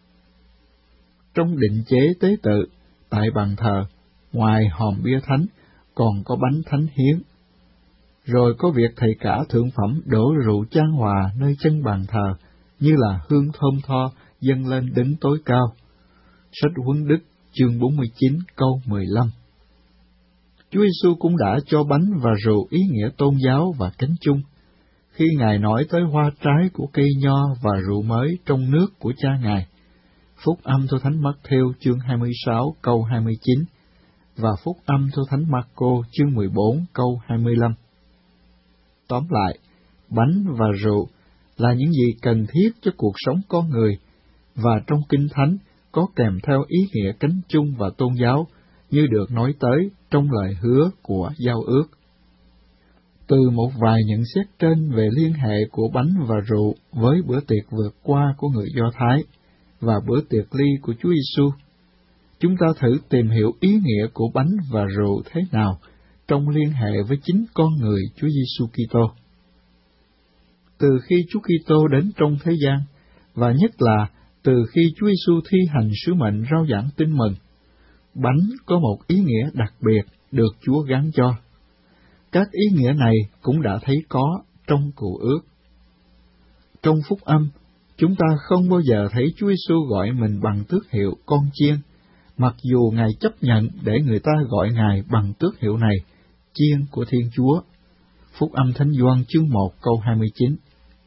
Trong định chế tế tự, tại bàn thờ, ngoài hòm bia thánh, còn có bánh thánh hiến. Rồi có việc thầy cả thượng phẩm đổ rượu chan hòa nơi chân bàn thờ, như là hương thơm tho dâng lên đấng tối cao. Sách Huấn Đức chương bốn mươi chín câu mười lăm. Chúa Giêsu cũng đã cho bánh và rượu ý nghĩa tôn giáo và cánh chung, khi Ngài nói tới hoa trái của cây nho và rượu mới trong nước của cha Ngài. Phúc âm theo Thánh Mắc-thêu chương hai mươi sáu câu hai mươi chín và Phúc âm theo Thánh Mác-cô chương mười bốn câu hai mươi lăm. Tóm lại, bánh và rượu là những gì cần thiết cho cuộc sống con người, và trong Kinh Thánh có kèm theo ý nghĩa cánh chung và tôn giáo, như được nói tới trong lời hứa của giao ước. Từ một vài nhận xét trên về liên hệ của bánh và rượu với bữa tiệc vượt qua của người Do Thái và bữa tiệc ly của Chúa Giêsu, chúng ta thử tìm hiểu ý nghĩa của bánh và rượu thế nào trong liên hệ với chính con người Chúa Giêsu Kitô. Từ khi Chúa Kitô đến trong thế gian, và nhất là từ khi Chúa Giêsu thi hành sứ mệnh rao giảng tin mừng, bánh có một ý nghĩa đặc biệt được Chúa gắn cho. Các ý nghĩa này cũng đã thấy có trong Cựu Ước. Trong Phúc Âm, chúng ta không bao giờ thấy Chúa Giêsu gọi mình bằng tước hiệu con chiên, mặc dù Ngài chấp nhận để người ta gọi Ngài bằng tước hiệu này, chiên của Thiên Chúa. Phúc Âm Thánh Gioan chương một câu hai mươi chín.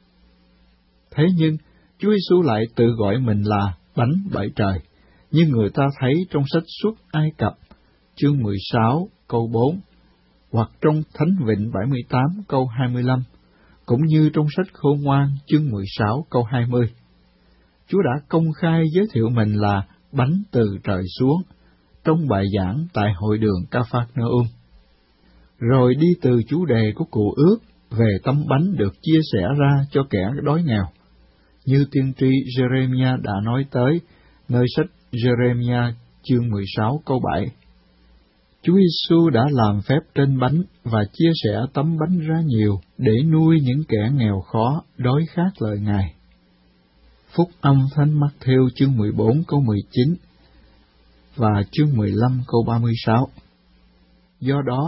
Thế nhưng, Chúa Giêsu lại tự gọi mình là bánh bởi trời, như người ta thấy trong sách Xuất Ai Cập chương mười sáu câu bốn, hoặc trong Thánh Vịnh bảy mươi tám câu hai mươi lăm, cũng như trong sách Khôn Ngoan chương mười sáu câu hai mươi. Chúa đã công khai giới thiệu mình là bánh từ trời xuống trong bài giảng tại hội đường Ca-phác-nơ-um. Rồi đi từ chủ đề của Cựu Ước về tấm bánh được chia sẻ ra cho kẻ đói nghèo, như tiên tri Jeremiah đã nói tới nơi sách Jeremiah chương mười sáu câu bảy. Chúa Giêsu đã làm phép trên bánh và chia sẻ tấm bánh ra nhiều để nuôi những kẻ nghèo khó, đói khát lời Ngài. Phúc âm Thánh Mắc-thêu chương mười bốn câu mười chín và chương mười lăm câu ba mươi sáu. Do đó,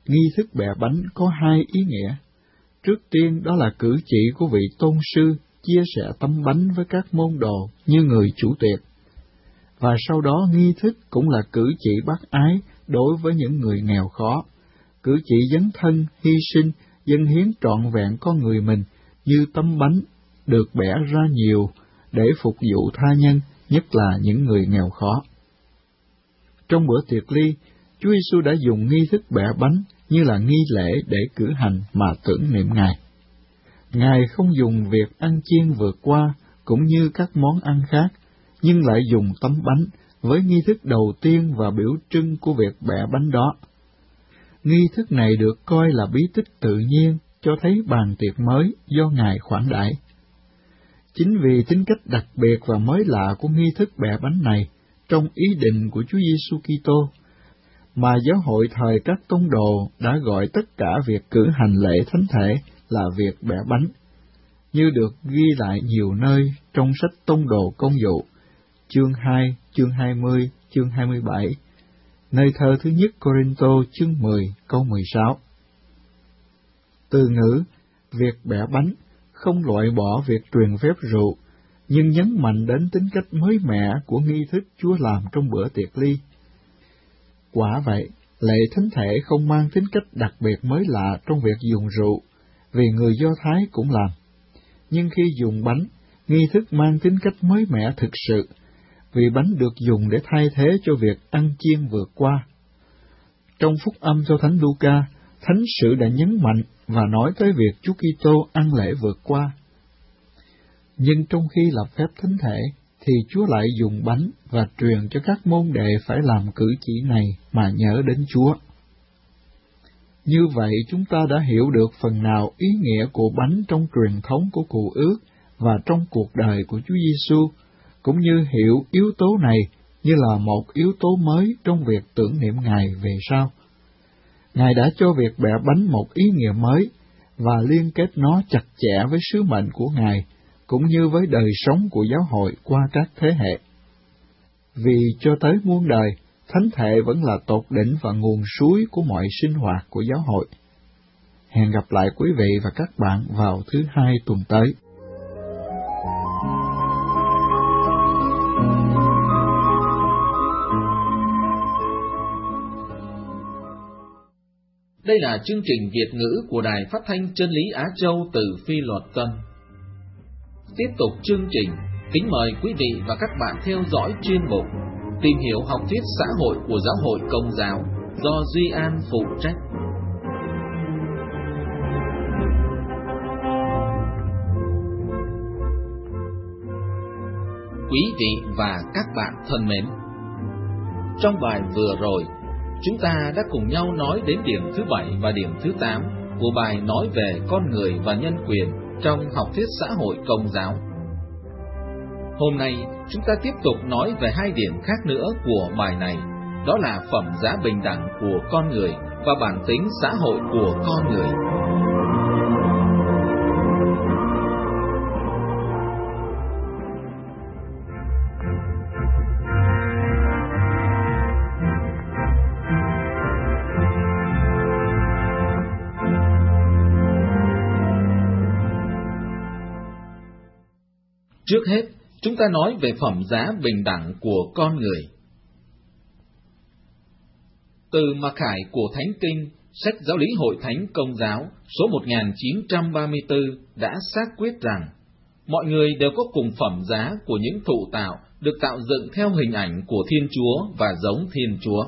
nghi thức bẻ bánh có hai ý nghĩa. Trước tiên đó là cử chỉ của vị tôn sư chia sẻ tấm bánh với các môn đồ như người chủ tiệc. Và sau đó nghi thức cũng là cử chỉ bác ái đối với những người nghèo khó, cử chỉ dấn thân, hy sinh, dâng hiến trọn vẹn con người mình như tấm bánh được bẻ ra nhiều để phục vụ tha nhân, nhất là những người nghèo khó. Trong bữa tiệc ly, Chúa Giêsu đã dùng nghi thức bẻ bánh như là nghi lễ để cử hành mà tưởng niệm Ngài. Ngài không dùng việc ăn chiên vượt qua cũng như các món ăn khác, nhưng lại dùng tấm bánh với nghi thức đầu tiên và biểu trưng của việc bẻ bánh đó. Nghi thức này được coi là bí tích tự nhiên, cho thấy bàn tiệc mới do Ngài khoản đãi. Chính vì tính cách đặc biệt và mới lạ của nghi thức bẻ bánh này trong ý định của Chúa Giêsu Kitô, mà giáo hội thời các tông đồ đã gọi tất cả việc cử hành lễ thánh thể là việc bẻ bánh, như được ghi lại nhiều nơi trong sách Tông đồ Công vụ, chương hai, chương hai mươi, chương hai mươi bảy, nơi thơ thứ nhất Cô-rinh-tô chương mười, câu mười sáu. Từ ngữ việc bẻ bánh không loại bỏ việc truyền phép rượu, nhưng nhấn mạnh đến tính cách mới mẻ của nghi thức Chúa làm trong bữa tiệc ly. Quả vậy, lễ thánh thể không mang tính cách đặc biệt mới lạ trong việc dùng rượu, vì người Do Thái cũng làm. Nhưng khi dùng bánh, nghi thức mang tính cách mới mẻ thực sự, vì bánh được dùng để thay thế cho việc ăn chiên vượt qua. Trong phúc âm theo Thánh Luca, Thánh sử đã nhấn mạnh và nói tới việc Chúa Kitô ăn lễ vượt qua. Nhưng trong khi lập phép thánh thể, thì Chúa lại dùng bánh và truyền cho các môn đệ phải làm cử chỉ này mà nhớ đến Chúa. Như vậy chúng ta đã hiểu được phần nào ý nghĩa của bánh trong truyền thống của Cựu Ước và trong cuộc đời của Chúa Giêsu, cũng như hiểu yếu tố này như là một yếu tố mới trong việc tưởng niệm Ngài về sau. Ngài đã cho việc bẻ bánh một ý nghĩa mới và liên kết nó chặt chẽ với sứ mệnh của Ngài, cũng như với đời sống của giáo hội qua các thế hệ. Vì cho tới muôn đời, thánh thể vẫn là tột đỉnh và nguồn suối của mọi sinh hoạt của giáo hội. Hẹn gặp lại quý vị và các bạn vào thứ hai tuần tới. Đây là chương trình Việt ngữ của Đài Phát thanh Chân lý Á Châu từ Phi Luật Tân. Tiếp tục chương trình, kính mời quý vị và các bạn theo dõi chuyên mục Tìm hiểu học thuyết xã hội của Giáo hội Công giáo do Duy An phụ trách. Quý vị và các bạn thân mến, trong bài vừa rồi, chúng ta đã cùng nhau nói đến điểm thứ bảy và điểm thứ tám của bài nói về con người và nhân quyền trong học thuyết xã hội Công giáo. Hôm nay, chúng ta tiếp tục nói về hai điểm khác nữa của bài này, đó là phẩm giá bình đẳng của con người và bản tính xã hội của con người. Trước hết, chúng ta nói về phẩm giá bình đẳng của con người. Từ mặc khải của Thánh Kinh, sách Giáo lý Hội Thánh Công giáo số một nghìn chín trăm ba mươi tư đã xác quyết rằng mọi người đều có cùng phẩm giá của những thụ tạo được tạo dựng theo hình ảnh của Thiên Chúa và giống Thiên Chúa.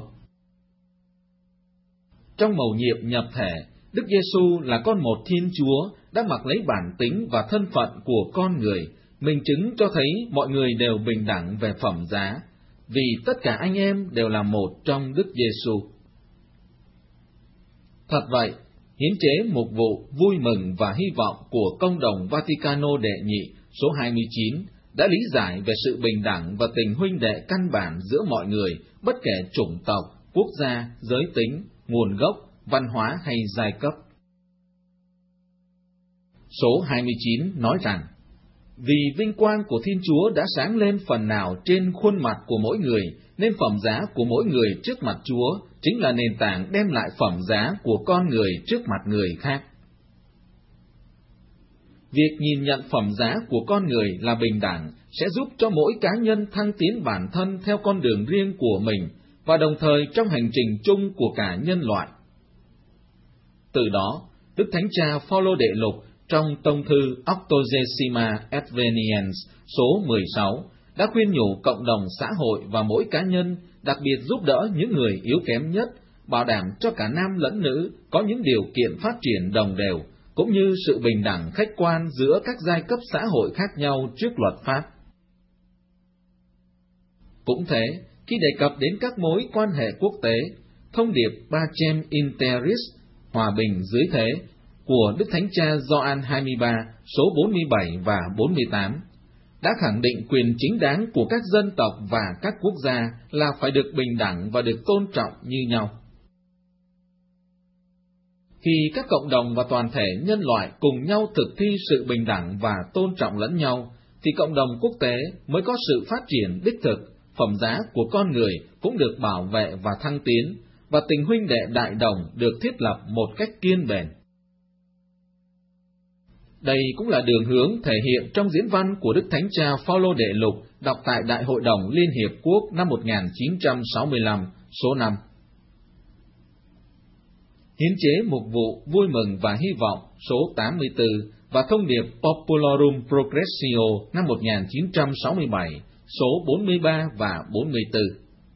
Trong mầu nhiệm nhập thể, Đức Giêsu là con một Thiên Chúa đã mặc lấy bản tính và thân phận của con người, minh chứng cho thấy mọi người đều bình đẳng về phẩm giá, vì tất cả anh em đều là một trong Đức Giêsu. Thật vậy, hiến chế mục vụ vui mừng và hy vọng của Công đồng Vaticano đệ nhị số hai mươi chín đã lý giải về sự bình đẳng và tình huynh đệ căn bản giữa mọi người, bất kể chủng tộc, quốc gia, giới tính, nguồn gốc, văn hóa hay giai cấp. Số hai mươi chín nói rằng, Vì vinh quang của Thiên Chúa đã sáng lên phần nào trên khuôn mặt của mỗi người, nên phẩm giá của mỗi người trước mặt Chúa chính là nền tảng đem lại phẩm giá của con người trước mặt người khác. Việc nhìn nhận phẩm giá của con người là bình đẳng sẽ giúp cho mỗi cá nhân thăng tiến bản thân theo con đường riêng của mình và đồng thời trong hành trình chung của cả nhân loại. Từ đó, Đức Thánh Cha Phaolô Đệ Lục trong tông thư Octodecima Adveniens số mười sáu đã khuyên nhủ cộng đồng xã hội và mỗi cá nhân, đặc biệt giúp đỡ những người yếu kém nhất, bảo đảm cho cả nam lẫn nữ có những điều kiện phát triển đồng đều, cũng như sự bình đẳng khách quan giữa các giai cấp xã hội khác nhau trước luật pháp. Cũng thế, khi đề cập đến các mối quan hệ quốc tế, thông điệp Pacem in Terris, hòa bình dưới thế, của Đức Thánh Cha Gioan hai mươi ba, số bốn mươi bảy và bốn mươi tám, đã khẳng định quyền chính đáng của các dân tộc và các quốc gia là phải được bình đẳng và được tôn trọng như nhau. Khi các cộng đồng và toàn thể nhân loại cùng nhau thực thi sự bình đẳng và tôn trọng lẫn nhau, thì cộng đồng quốc tế mới có sự phát triển đích thực, phẩm giá của con người cũng được bảo vệ và thăng tiến, và tình huynh đệ đại đồng được thiết lập một cách kiên bền. Đây cũng là đường hướng thể hiện trong diễn văn của Đức Thánh Cha Phaolô Đệ Lục đọc tại Đại hội đồng Liên Hiệp Quốc năm một nghìn chín trăm sáu mươi lăm, số năm. Hiến chế mục vụ vui mừng và hy vọng số tám mươi tư và thông điệp Popularum Progressio năm một nghìn chín trăm sáu mươi bảy, số bốn mươi ba và bốn mươi tư.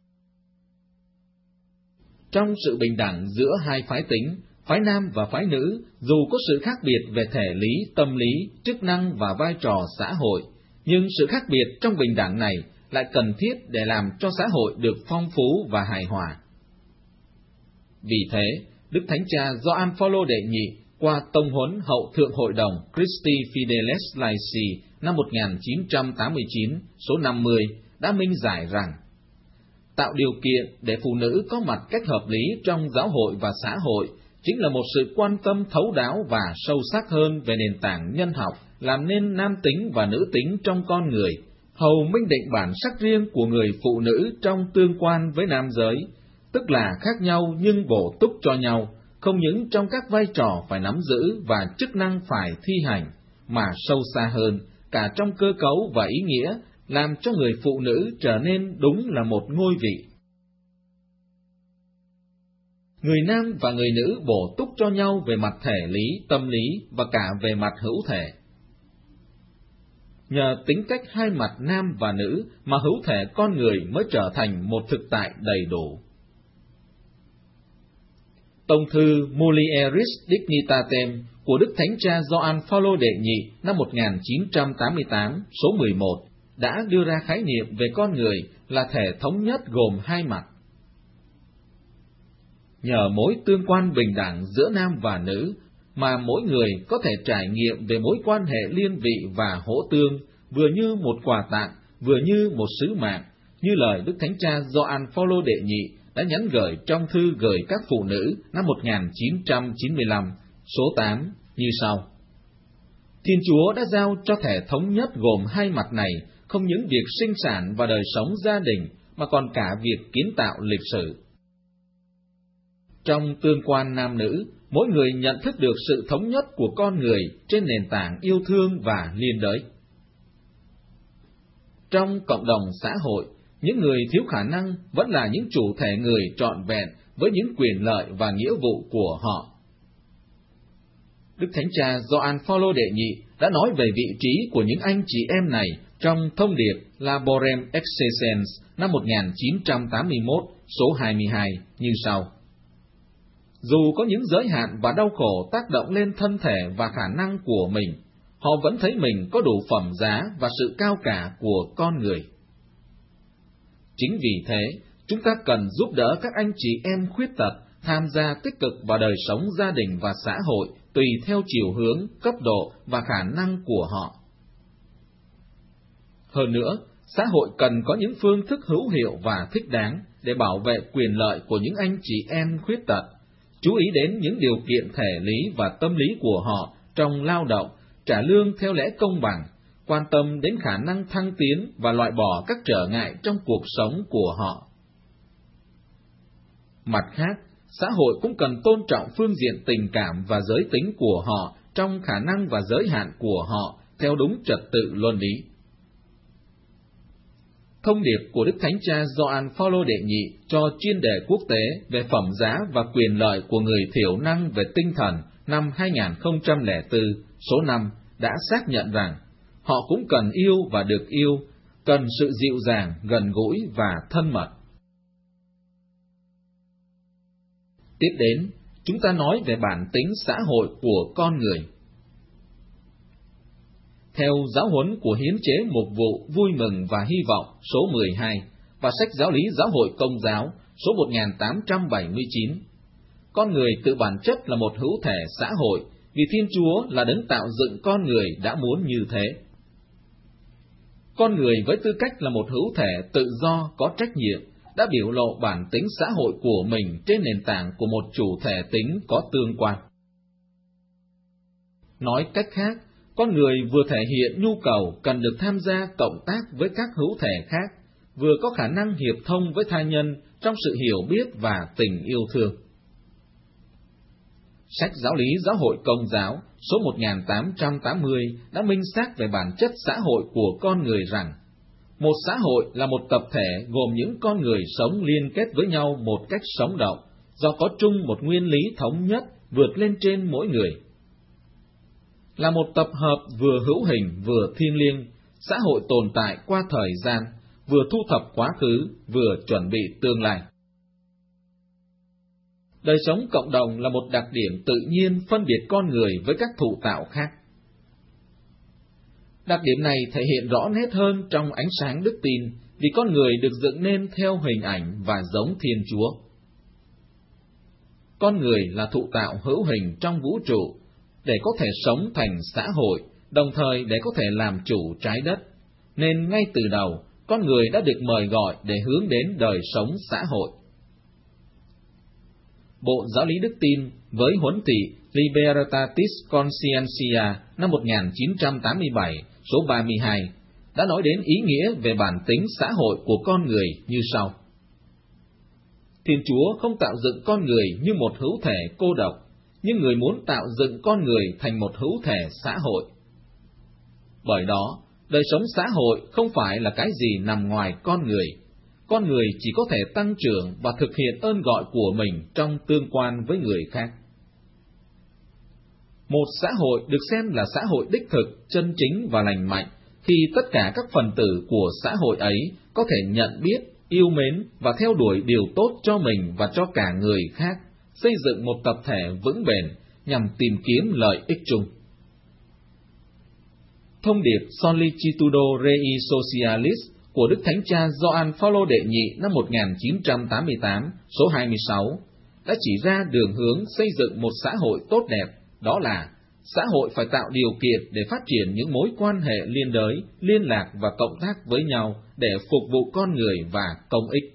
Trong sự bình đẳng giữa hai phái tính, phái nam và phái nữ, dù có sự khác biệt về thể lý, tâm lý, chức năng và vai trò xã hội, nhưng sự khác biệt trong bình đẳng này lại cần thiết để làm cho xã hội được phong phú và hài hòa. Vì thế, Đức Thánh Cha Gioan Phaolô Đệ Nhị qua tông huấn hậu thượng hội đồng Christi Fideles Laici năm một nghìn chín trăm tám mươi chín, số năm mươi đã minh giải rằng tạo điều kiện để phụ nữ có mặt cách hợp lý trong giáo hội và xã hội chính là một sự quan tâm thấu đáo và sâu sắc hơn về nền tảng nhân học, làm nên nam tính và nữ tính trong con người, hầu minh định bản sắc riêng của người phụ nữ trong tương quan với nam giới, tức là khác nhau nhưng bổ túc cho nhau, không những trong các vai trò phải nắm giữ và chức năng phải thi hành, mà sâu xa hơn, cả trong cơ cấu và ý nghĩa, làm cho người phụ nữ trở nên đúng là một ngôi vị. Người nam và người nữ bổ túc cho nhau về mặt thể lý, tâm lý và cả về mặt hữu thể. Nhờ tính cách hai mặt nam và nữ mà hữu thể con người mới trở thành một thực tại đầy đủ. Tông thư Mulieris Dignitatem của Đức Thánh Cha Gioan Phaolô Đệ Nhị năm một nghìn chín trăm tám mươi tám, số mười một, đã đưa ra khái niệm về con người là thể thống nhất gồm hai mặt. Nhờ mối tương quan bình đẳng giữa nam và nữ mà mỗi người có thể trải nghiệm về mối quan hệ liên vị và hỗ tương, vừa như một quà tặng, vừa như một sứ mạng, như lời Đức Thánh Cha Gioan Phaolô Đệ Nhị đã nhắn gửi trong thư gửi các phụ nữ năm một nghìn chín trăm chín mươi lăm, số tám, như sau. Thiên Chúa đã giao cho thể thống nhất gồm hai mặt này không những việc sinh sản và đời sống gia đình, mà còn cả việc kiến tạo lịch sử. Trong tương quan nam nữ, mỗi người nhận thức được sự thống nhất của con người trên nền tảng yêu thương và liên đới. Trong cộng đồng xã hội, những người thiếu khả năng vẫn là những chủ thể người trọn vẹn với những quyền lợi và nghĩa vụ của họ. Đức Thánh Cha Gioan Phaolô Đệ Nhị đã nói về vị trí của những anh chị em này trong thông điệp Laborem Excessens năm một nghìn chín trăm tám mươi mốt, số hai mươi hai, như sau. Dù có những giới hạn và đau khổ tác động lên thân thể và khả năng của mình, họ vẫn thấy mình có đủ phẩm giá và sự cao cả của con người. Chính vì thế, chúng ta cần giúp đỡ các anh chị em khuyết tật tham gia tích cực vào đời sống gia đình và xã hội tùy theo chiều hướng, cấp độ và khả năng của họ. Hơn nữa, xã hội cần có những phương thức hữu hiệu và thích đáng để bảo vệ quyền lợi của những anh chị em khuyết tật, chú ý đến những điều kiện thể lý và tâm lý của họ trong lao động, trả lương theo lẽ công bằng, quan tâm đến khả năng thăng tiến và loại bỏ các trở ngại trong cuộc sống của họ. Mặt khác, xã hội cũng cần tôn trọng phương diện tình cảm và giới tính của họ trong khả năng và giới hạn của họ theo đúng trật tự luân lý. Thông điệp của Đức Thánh Cha Gioan Phaolô đệ nhị cho chuyên đề quốc tế về phẩm giá và quyền lợi của người thiểu năng về tinh thần năm hai không không bốn, số năm, đã xác nhận rằng họ cũng cần yêu và được yêu, cần sự dịu dàng, gần gũi và thân mật. Tiếp đến, chúng ta nói về bản tính xã hội của con người. Theo giáo huấn của Hiến chế Mục vụ Vui mừng và Hy vọng số mười hai và sách Giáo lý Giáo hội Công giáo số một nghìn tám trăm bảy mươi chín, con người tự bản chất là một hữu thể xã hội vì Thiên Chúa là đấng tạo dựng con người đã muốn như thế. Con người với tư cách là một hữu thể tự do có trách nhiệm đã biểu lộ bản tính xã hội của mình trên nền tảng của một chủ thể tính có tương quan. Nói cách khác, con người vừa thể hiện nhu cầu cần được tham gia cộng tác với các hữu thể khác, vừa có khả năng hiệp thông với tha nhân trong sự hiểu biết và tình yêu thương. Sách Giáo lý Giáo hội Công giáo số một nghìn tám trăm tám mươi đã minh xác về bản chất xã hội của con người rằng một xã hội là một tập thể gồm những con người sống liên kết với nhau một cách sống động, do có chung một nguyên lý thống nhất vượt lên trên mỗi người. Là một tập hợp vừa hữu hình vừa thiêng liêng, xã hội tồn tại qua thời gian, vừa thu thập quá khứ, vừa chuẩn bị tương lai. Đời sống cộng đồng là một đặc điểm tự nhiên phân biệt con người với các thụ tạo khác. Đặc điểm này thể hiện rõ nét hơn trong ánh sáng đức tin, vì con người được dựng nên theo hình ảnh và giống Thiên Chúa. Con người là thụ tạo hữu hình trong vũ trụ, để có thể sống thành xã hội, đồng thời để có thể làm chủ trái đất, nên ngay từ đầu, con người đã được mời gọi để hướng đến đời sống xã hội. Bộ Giáo lý Đức tin với huấn thị Libertatis Conscientia năm một nghìn chín trăm tám mươi bảy, số ba mươi hai, đã nói đến ý nghĩa về bản tính xã hội của con người như sau. Thiên Chúa không tạo dựng con người như một hữu thể cô độc, nhưng Người muốn tạo dựng con người thành một hữu thể xã hội. Bởi đó, đời sống xã hội không phải là cái gì nằm ngoài con người. Con người chỉ có thể tăng trưởng và thực hiện ơn gọi của mình trong tương quan với người khác. Một xã hội được xem là xã hội đích thực, chân chính và lành mạnh khi tất cả các phần tử của xã hội ấy có thể nhận biết, yêu mến và theo đuổi điều tốt cho mình và cho cả người khác, xây dựng một tập thể vững bền nhằm tìm kiếm lợi ích chung. Thông điệp Sollicitudo Rei Socialis của Đức Thánh Cha Gioan Phaolô đệ nhị năm một nghìn chín trăm tám mươi tám, số hai mươi sáu, đã chỉ ra đường hướng xây dựng một xã hội tốt đẹp, đó là xã hội phải tạo điều kiện để phát triển những mối quan hệ liên đới, liên lạc và cộng tác với nhau để phục vụ con người và công ích.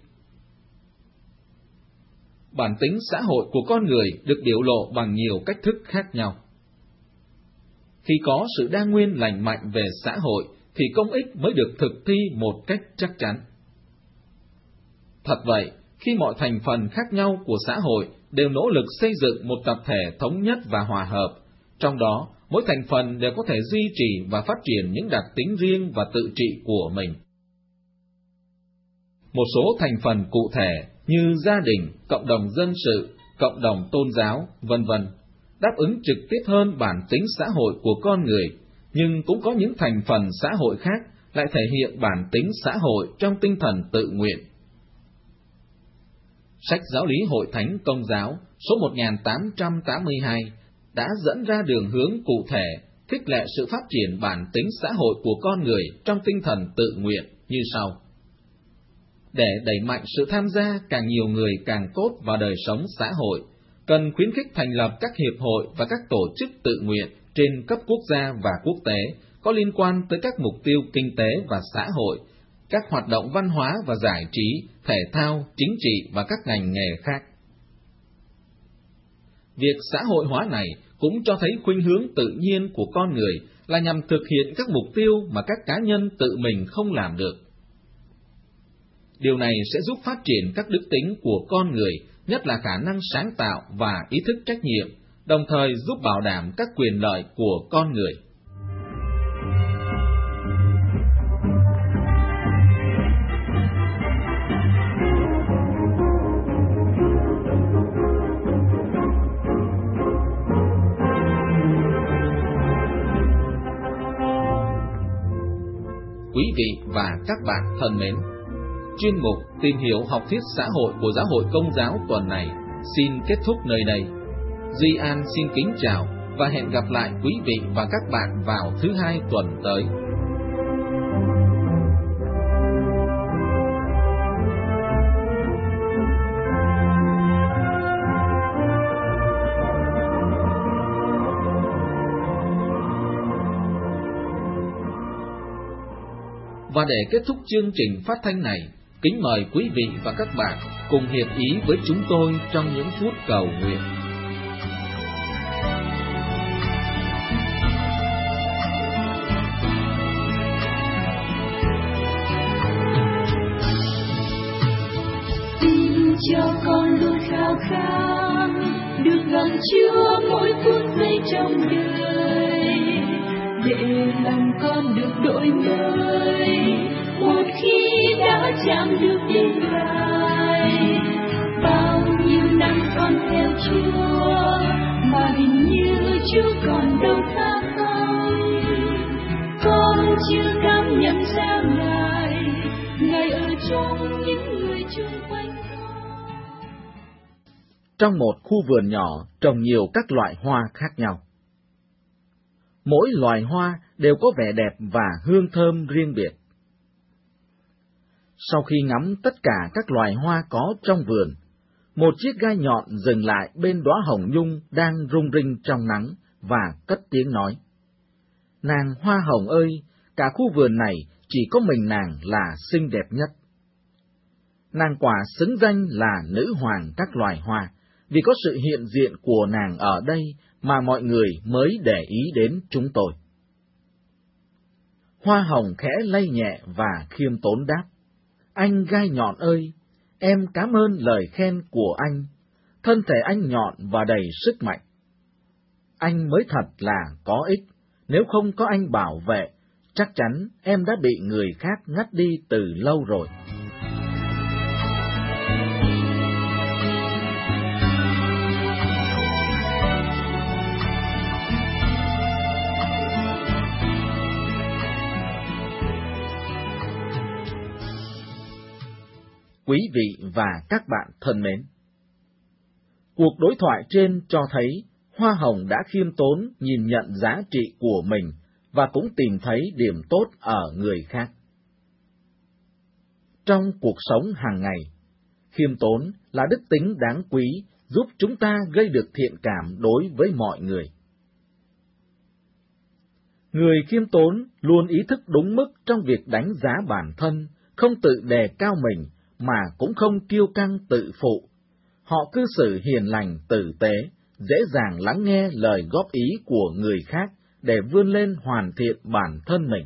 Bản tính xã hội của con người được biểu lộ bằng nhiều cách thức khác nhau. Khi có sự đa nguyên lành mạnh về xã hội, thì công ích mới được thực thi một cách chắc chắn. Thật vậy, khi mọi thành phần khác nhau của xã hội đều nỗ lực xây dựng một tập thể thống nhất và hòa hợp, trong đó mỗi thành phần đều có thể duy trì và phát triển những đặc tính riêng và tự trị của mình. Một số thành phần cụ thể như gia đình, cộng đồng dân sự, cộng đồng tôn giáo, vân vân đáp ứng trực tiếp hơn bản tính xã hội của con người, nhưng cũng có những thành phần xã hội khác lại thể hiện bản tính xã hội trong tinh thần tự nguyện. Sách Giáo lý Hội Thánh Công giáo số một nghìn tám trăm tám mươi hai đã dẫn ra đường hướng cụ thể, khích lệ sự phát triển bản tính xã hội của con người trong tinh thần tự nguyện như sau. Để đẩy mạnh sự tham gia càng nhiều người càng tốt vào đời sống xã hội, cần khuyến khích thành lập các hiệp hội và các tổ chức tự nguyện trên cấp quốc gia và quốc tế có liên quan tới các mục tiêu kinh tế và xã hội, các hoạt động văn hóa và giải trí, thể thao, chính trị và các ngành nghề khác. Việc xã hội hóa này cũng cho thấy khuynh hướng tự nhiên của con người là nhằm thực hiện các mục tiêu mà các cá nhân tự mình không làm được. Điều này sẽ giúp phát triển các đức tính của con người, nhất là khả năng sáng tạo và ý thức trách nhiệm, đồng thời giúp bảo đảm các quyền lợi của con người. Quý vị và các bạn thân mến, chuyên mục Tìm hiểu học thuyết xã hội của Giáo hội Công giáo tuần này xin kết thúc nơi đây. Duy An xin kính chào và hẹn gặp lại quý vị và các bạn vào thứ hai tuần tới. Và để kết thúc chương trình phát thanh này, kính mời quý vị và các bạn cùng hiệp ý với chúng tôi trong những phút cầu nguyện. Xin cho con luôn khao khát được gần Chúa mỗi phút giây trong đời, để lòng con được đổi mới một khi đã chạm được đến Ngài. Bao nhiêu năm con theo Chúa mà hình như Chúa còn đâu xa xôi, con chưa cảm nhận ra Ngài, Ngài ở trong những người chung quanh con. Trong một khu vườn nhỏ trồng nhiều các loại hoa khác nhau. Mỗi loài hoa đều có vẻ đẹp và hương thơm riêng biệt. Sau khi ngắm tất cả các loài hoa có trong vườn, một chiếc gai nhọn dừng lại bên đóa hồng nhung đang rung rinh trong nắng và cất tiếng nói: "Nàng hoa hồng ơi, cả khu vườn này chỉ có mình nàng là xinh đẹp nhất." Nàng quả xứng danh là nữ hoàng các loài hoa, vì có sự hiện diện của nàng ở đây mà mọi người mới để ý đến chúng tôi. Hoa hồng khẽ lay nhẹ và khiêm tốn đáp: "Anh gai nhọn ơi, em cảm ơn lời khen của anh. Thân thể anh nhọn và đầy sức mạnh. Anh mới thật là có ích, nếu không có anh bảo vệ, chắc chắn em đã bị người khác ngắt đi từ lâu rồi." Quý vị và các bạn thân mến, cuộc đối thoại trên cho thấy hoa hồng đã khiêm tốn nhìn nhận giá trị của mình và cũng tìm thấy điểm tốt ở người khác. Trong cuộc sống hàng ngày, khiêm tốn là đức tính đáng quý giúp chúng ta gây được thiện cảm đối với mọi người. Người khiêm tốn luôn ý thức đúng mức trong việc đánh giá bản thân, không tự đề cao mình, mà cũng không kiêu căng tự phụ. Họ cư xử hiền lành tử tế, dễ dàng lắng nghe lời góp ý của người khác để vươn lên hoàn thiện bản thân mình.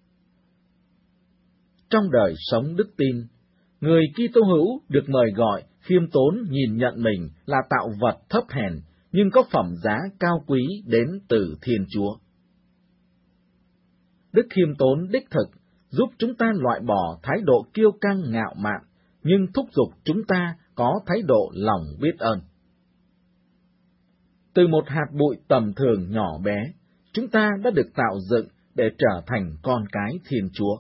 Trong đời sống đức tin, người Kitô hữu được mời gọi khiêm tốn nhìn nhận mình là tạo vật thấp hèn, nhưng có phẩm giá cao quý đến từ Thiên Chúa. Đức khiêm tốn đích thực giúp chúng ta loại bỏ thái độ kiêu căng ngạo mạn, nhưng thúc giục chúng ta có thái độ lòng biết ơn. Từ một hạt bụi tầm thường nhỏ bé, chúng ta đã được tạo dựng để trở thành con cái Thiên Chúa.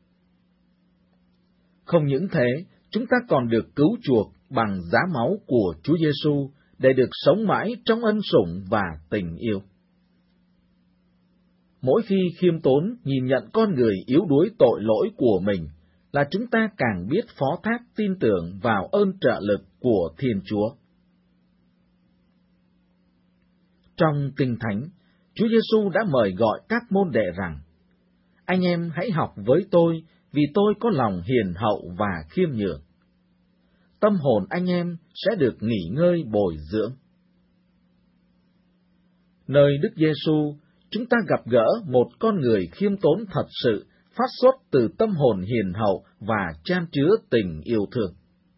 Không những thế, chúng ta còn được cứu chuộc bằng giá máu của Chúa Giêsu để được sống mãi trong ân sủng và tình yêu. Mỗi khi khiêm tốn nhìn nhận con người yếu đuối tội lỗi của mình, là chúng ta càng biết phó thác tin tưởng vào ơn trợ lực của Thiên Chúa. Trong Kinh Thánh, Chúa Giêsu đã mời gọi các môn đệ rằng: "Anh em hãy học với tôi, vì tôi có lòng hiền hậu và khiêm nhường. Tâm hồn anh em sẽ được nghỉ ngơi bồi dưỡng." Nơi Đức Giêsu, chúng ta gặp gỡ một con người khiêm tốn thật sự, phát xuất từ tâm hồn hiền hậu và chan chứa tình yêu thương.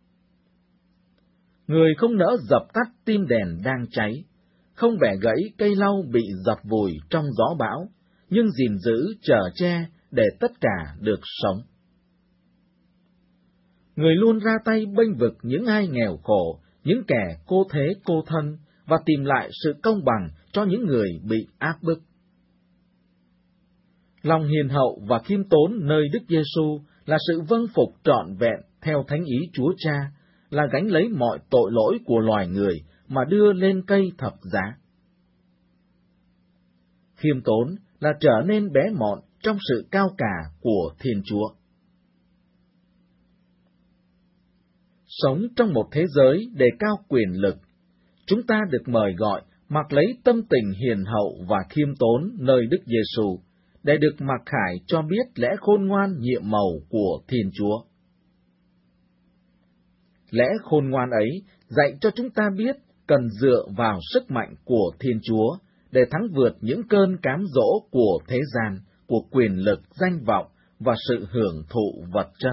Người không nỡ dập tắt tim đèn đang cháy, không bẻ gãy cây lau bị dập vùi trong gió bão, nhưng gìn giữ chở che để tất cả được sống. Người luôn ra tay bênh vực những ai nghèo khổ, những kẻ cô thế cô thân, và tìm lại sự công bằng cho những người bị áp bức. Lòng hiền hậu và khiêm tốn nơi Đức Giêsu là sự vâng phục trọn vẹn theo thánh ý Chúa Cha, là gánh lấy mọi tội lỗi của loài người mà đưa lên cây thập giá. Khiêm tốn là trở nên bé mọn trong sự cao cả của Thiên Chúa. Sống trong một thế giới đề cao quyền lực, chúng ta được mời gọi mặc lấy tâm tình hiền hậu và khiêm tốn nơi Đức Giêsu, để được mặc khải cho biết lẽ khôn ngoan nhiệm màu của Thiên Chúa. Lẽ khôn ngoan ấy dạy cho chúng ta biết cần dựa vào sức mạnh của Thiên Chúa để thắng vượt những cơn cám dỗ của thế gian, của quyền lực, danh vọng và sự hưởng thụ vật chất.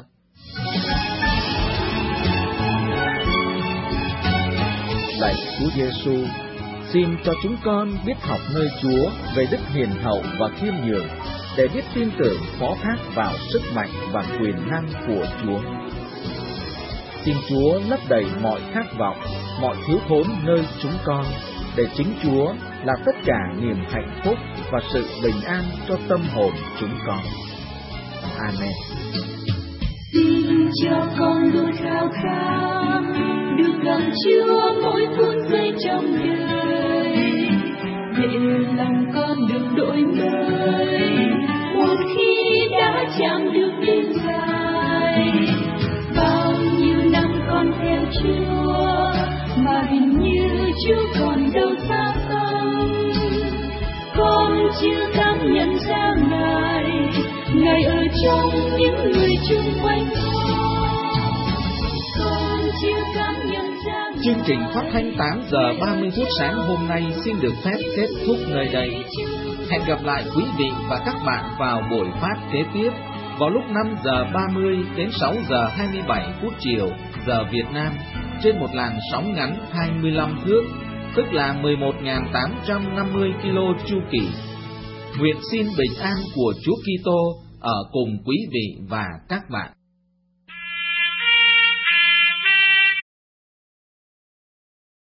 Lạy Chúa Giêsu, xin cho chúng con biết học nơi Chúa về đức hiền hậu và khiêm nhường, để biết tin tưởng phó thác vào sức mạnh và quyền năng của Chúa. Xin Chúa lấp đầy mọi khát vọng, mọi thiếu thốn nơi chúng con, để chính Chúa là tất cả niềm hạnh phúc và sự bình an cho tâm hồn chúng con. Amen. Xin cho con luôn khao khát được gần Chúa mỗi phút giây trong đời, để lòng con được đổi mới một khi đã chạm được biên dài. Bao nhiêu năm con theo Chúa mà hình như Chúa còn đâu xa xăm, con chưa cảm nhận ra Ngài, Ngài ở trong những người chung quanh con chưa cảm nhận ra. Chương trình phát thanh tám giờ ba mươi phút sáng hôm nay xin được phép kết thúc nơi đây. Hẹn gặp lại quý vị và các bạn vào buổi phát kế tiếp vào lúc năm giờ ba mươi đến sáu giờ hai mươi bảy phút chiều giờ Việt Nam trên một làn sóng ngắn hai mươi lăm thước, tức là mười một nghìn tám trăm năm mươi ki lô chu kỳ. Nguyện xin bình an của Chúa Kitô ở cùng quý vị và các bạn.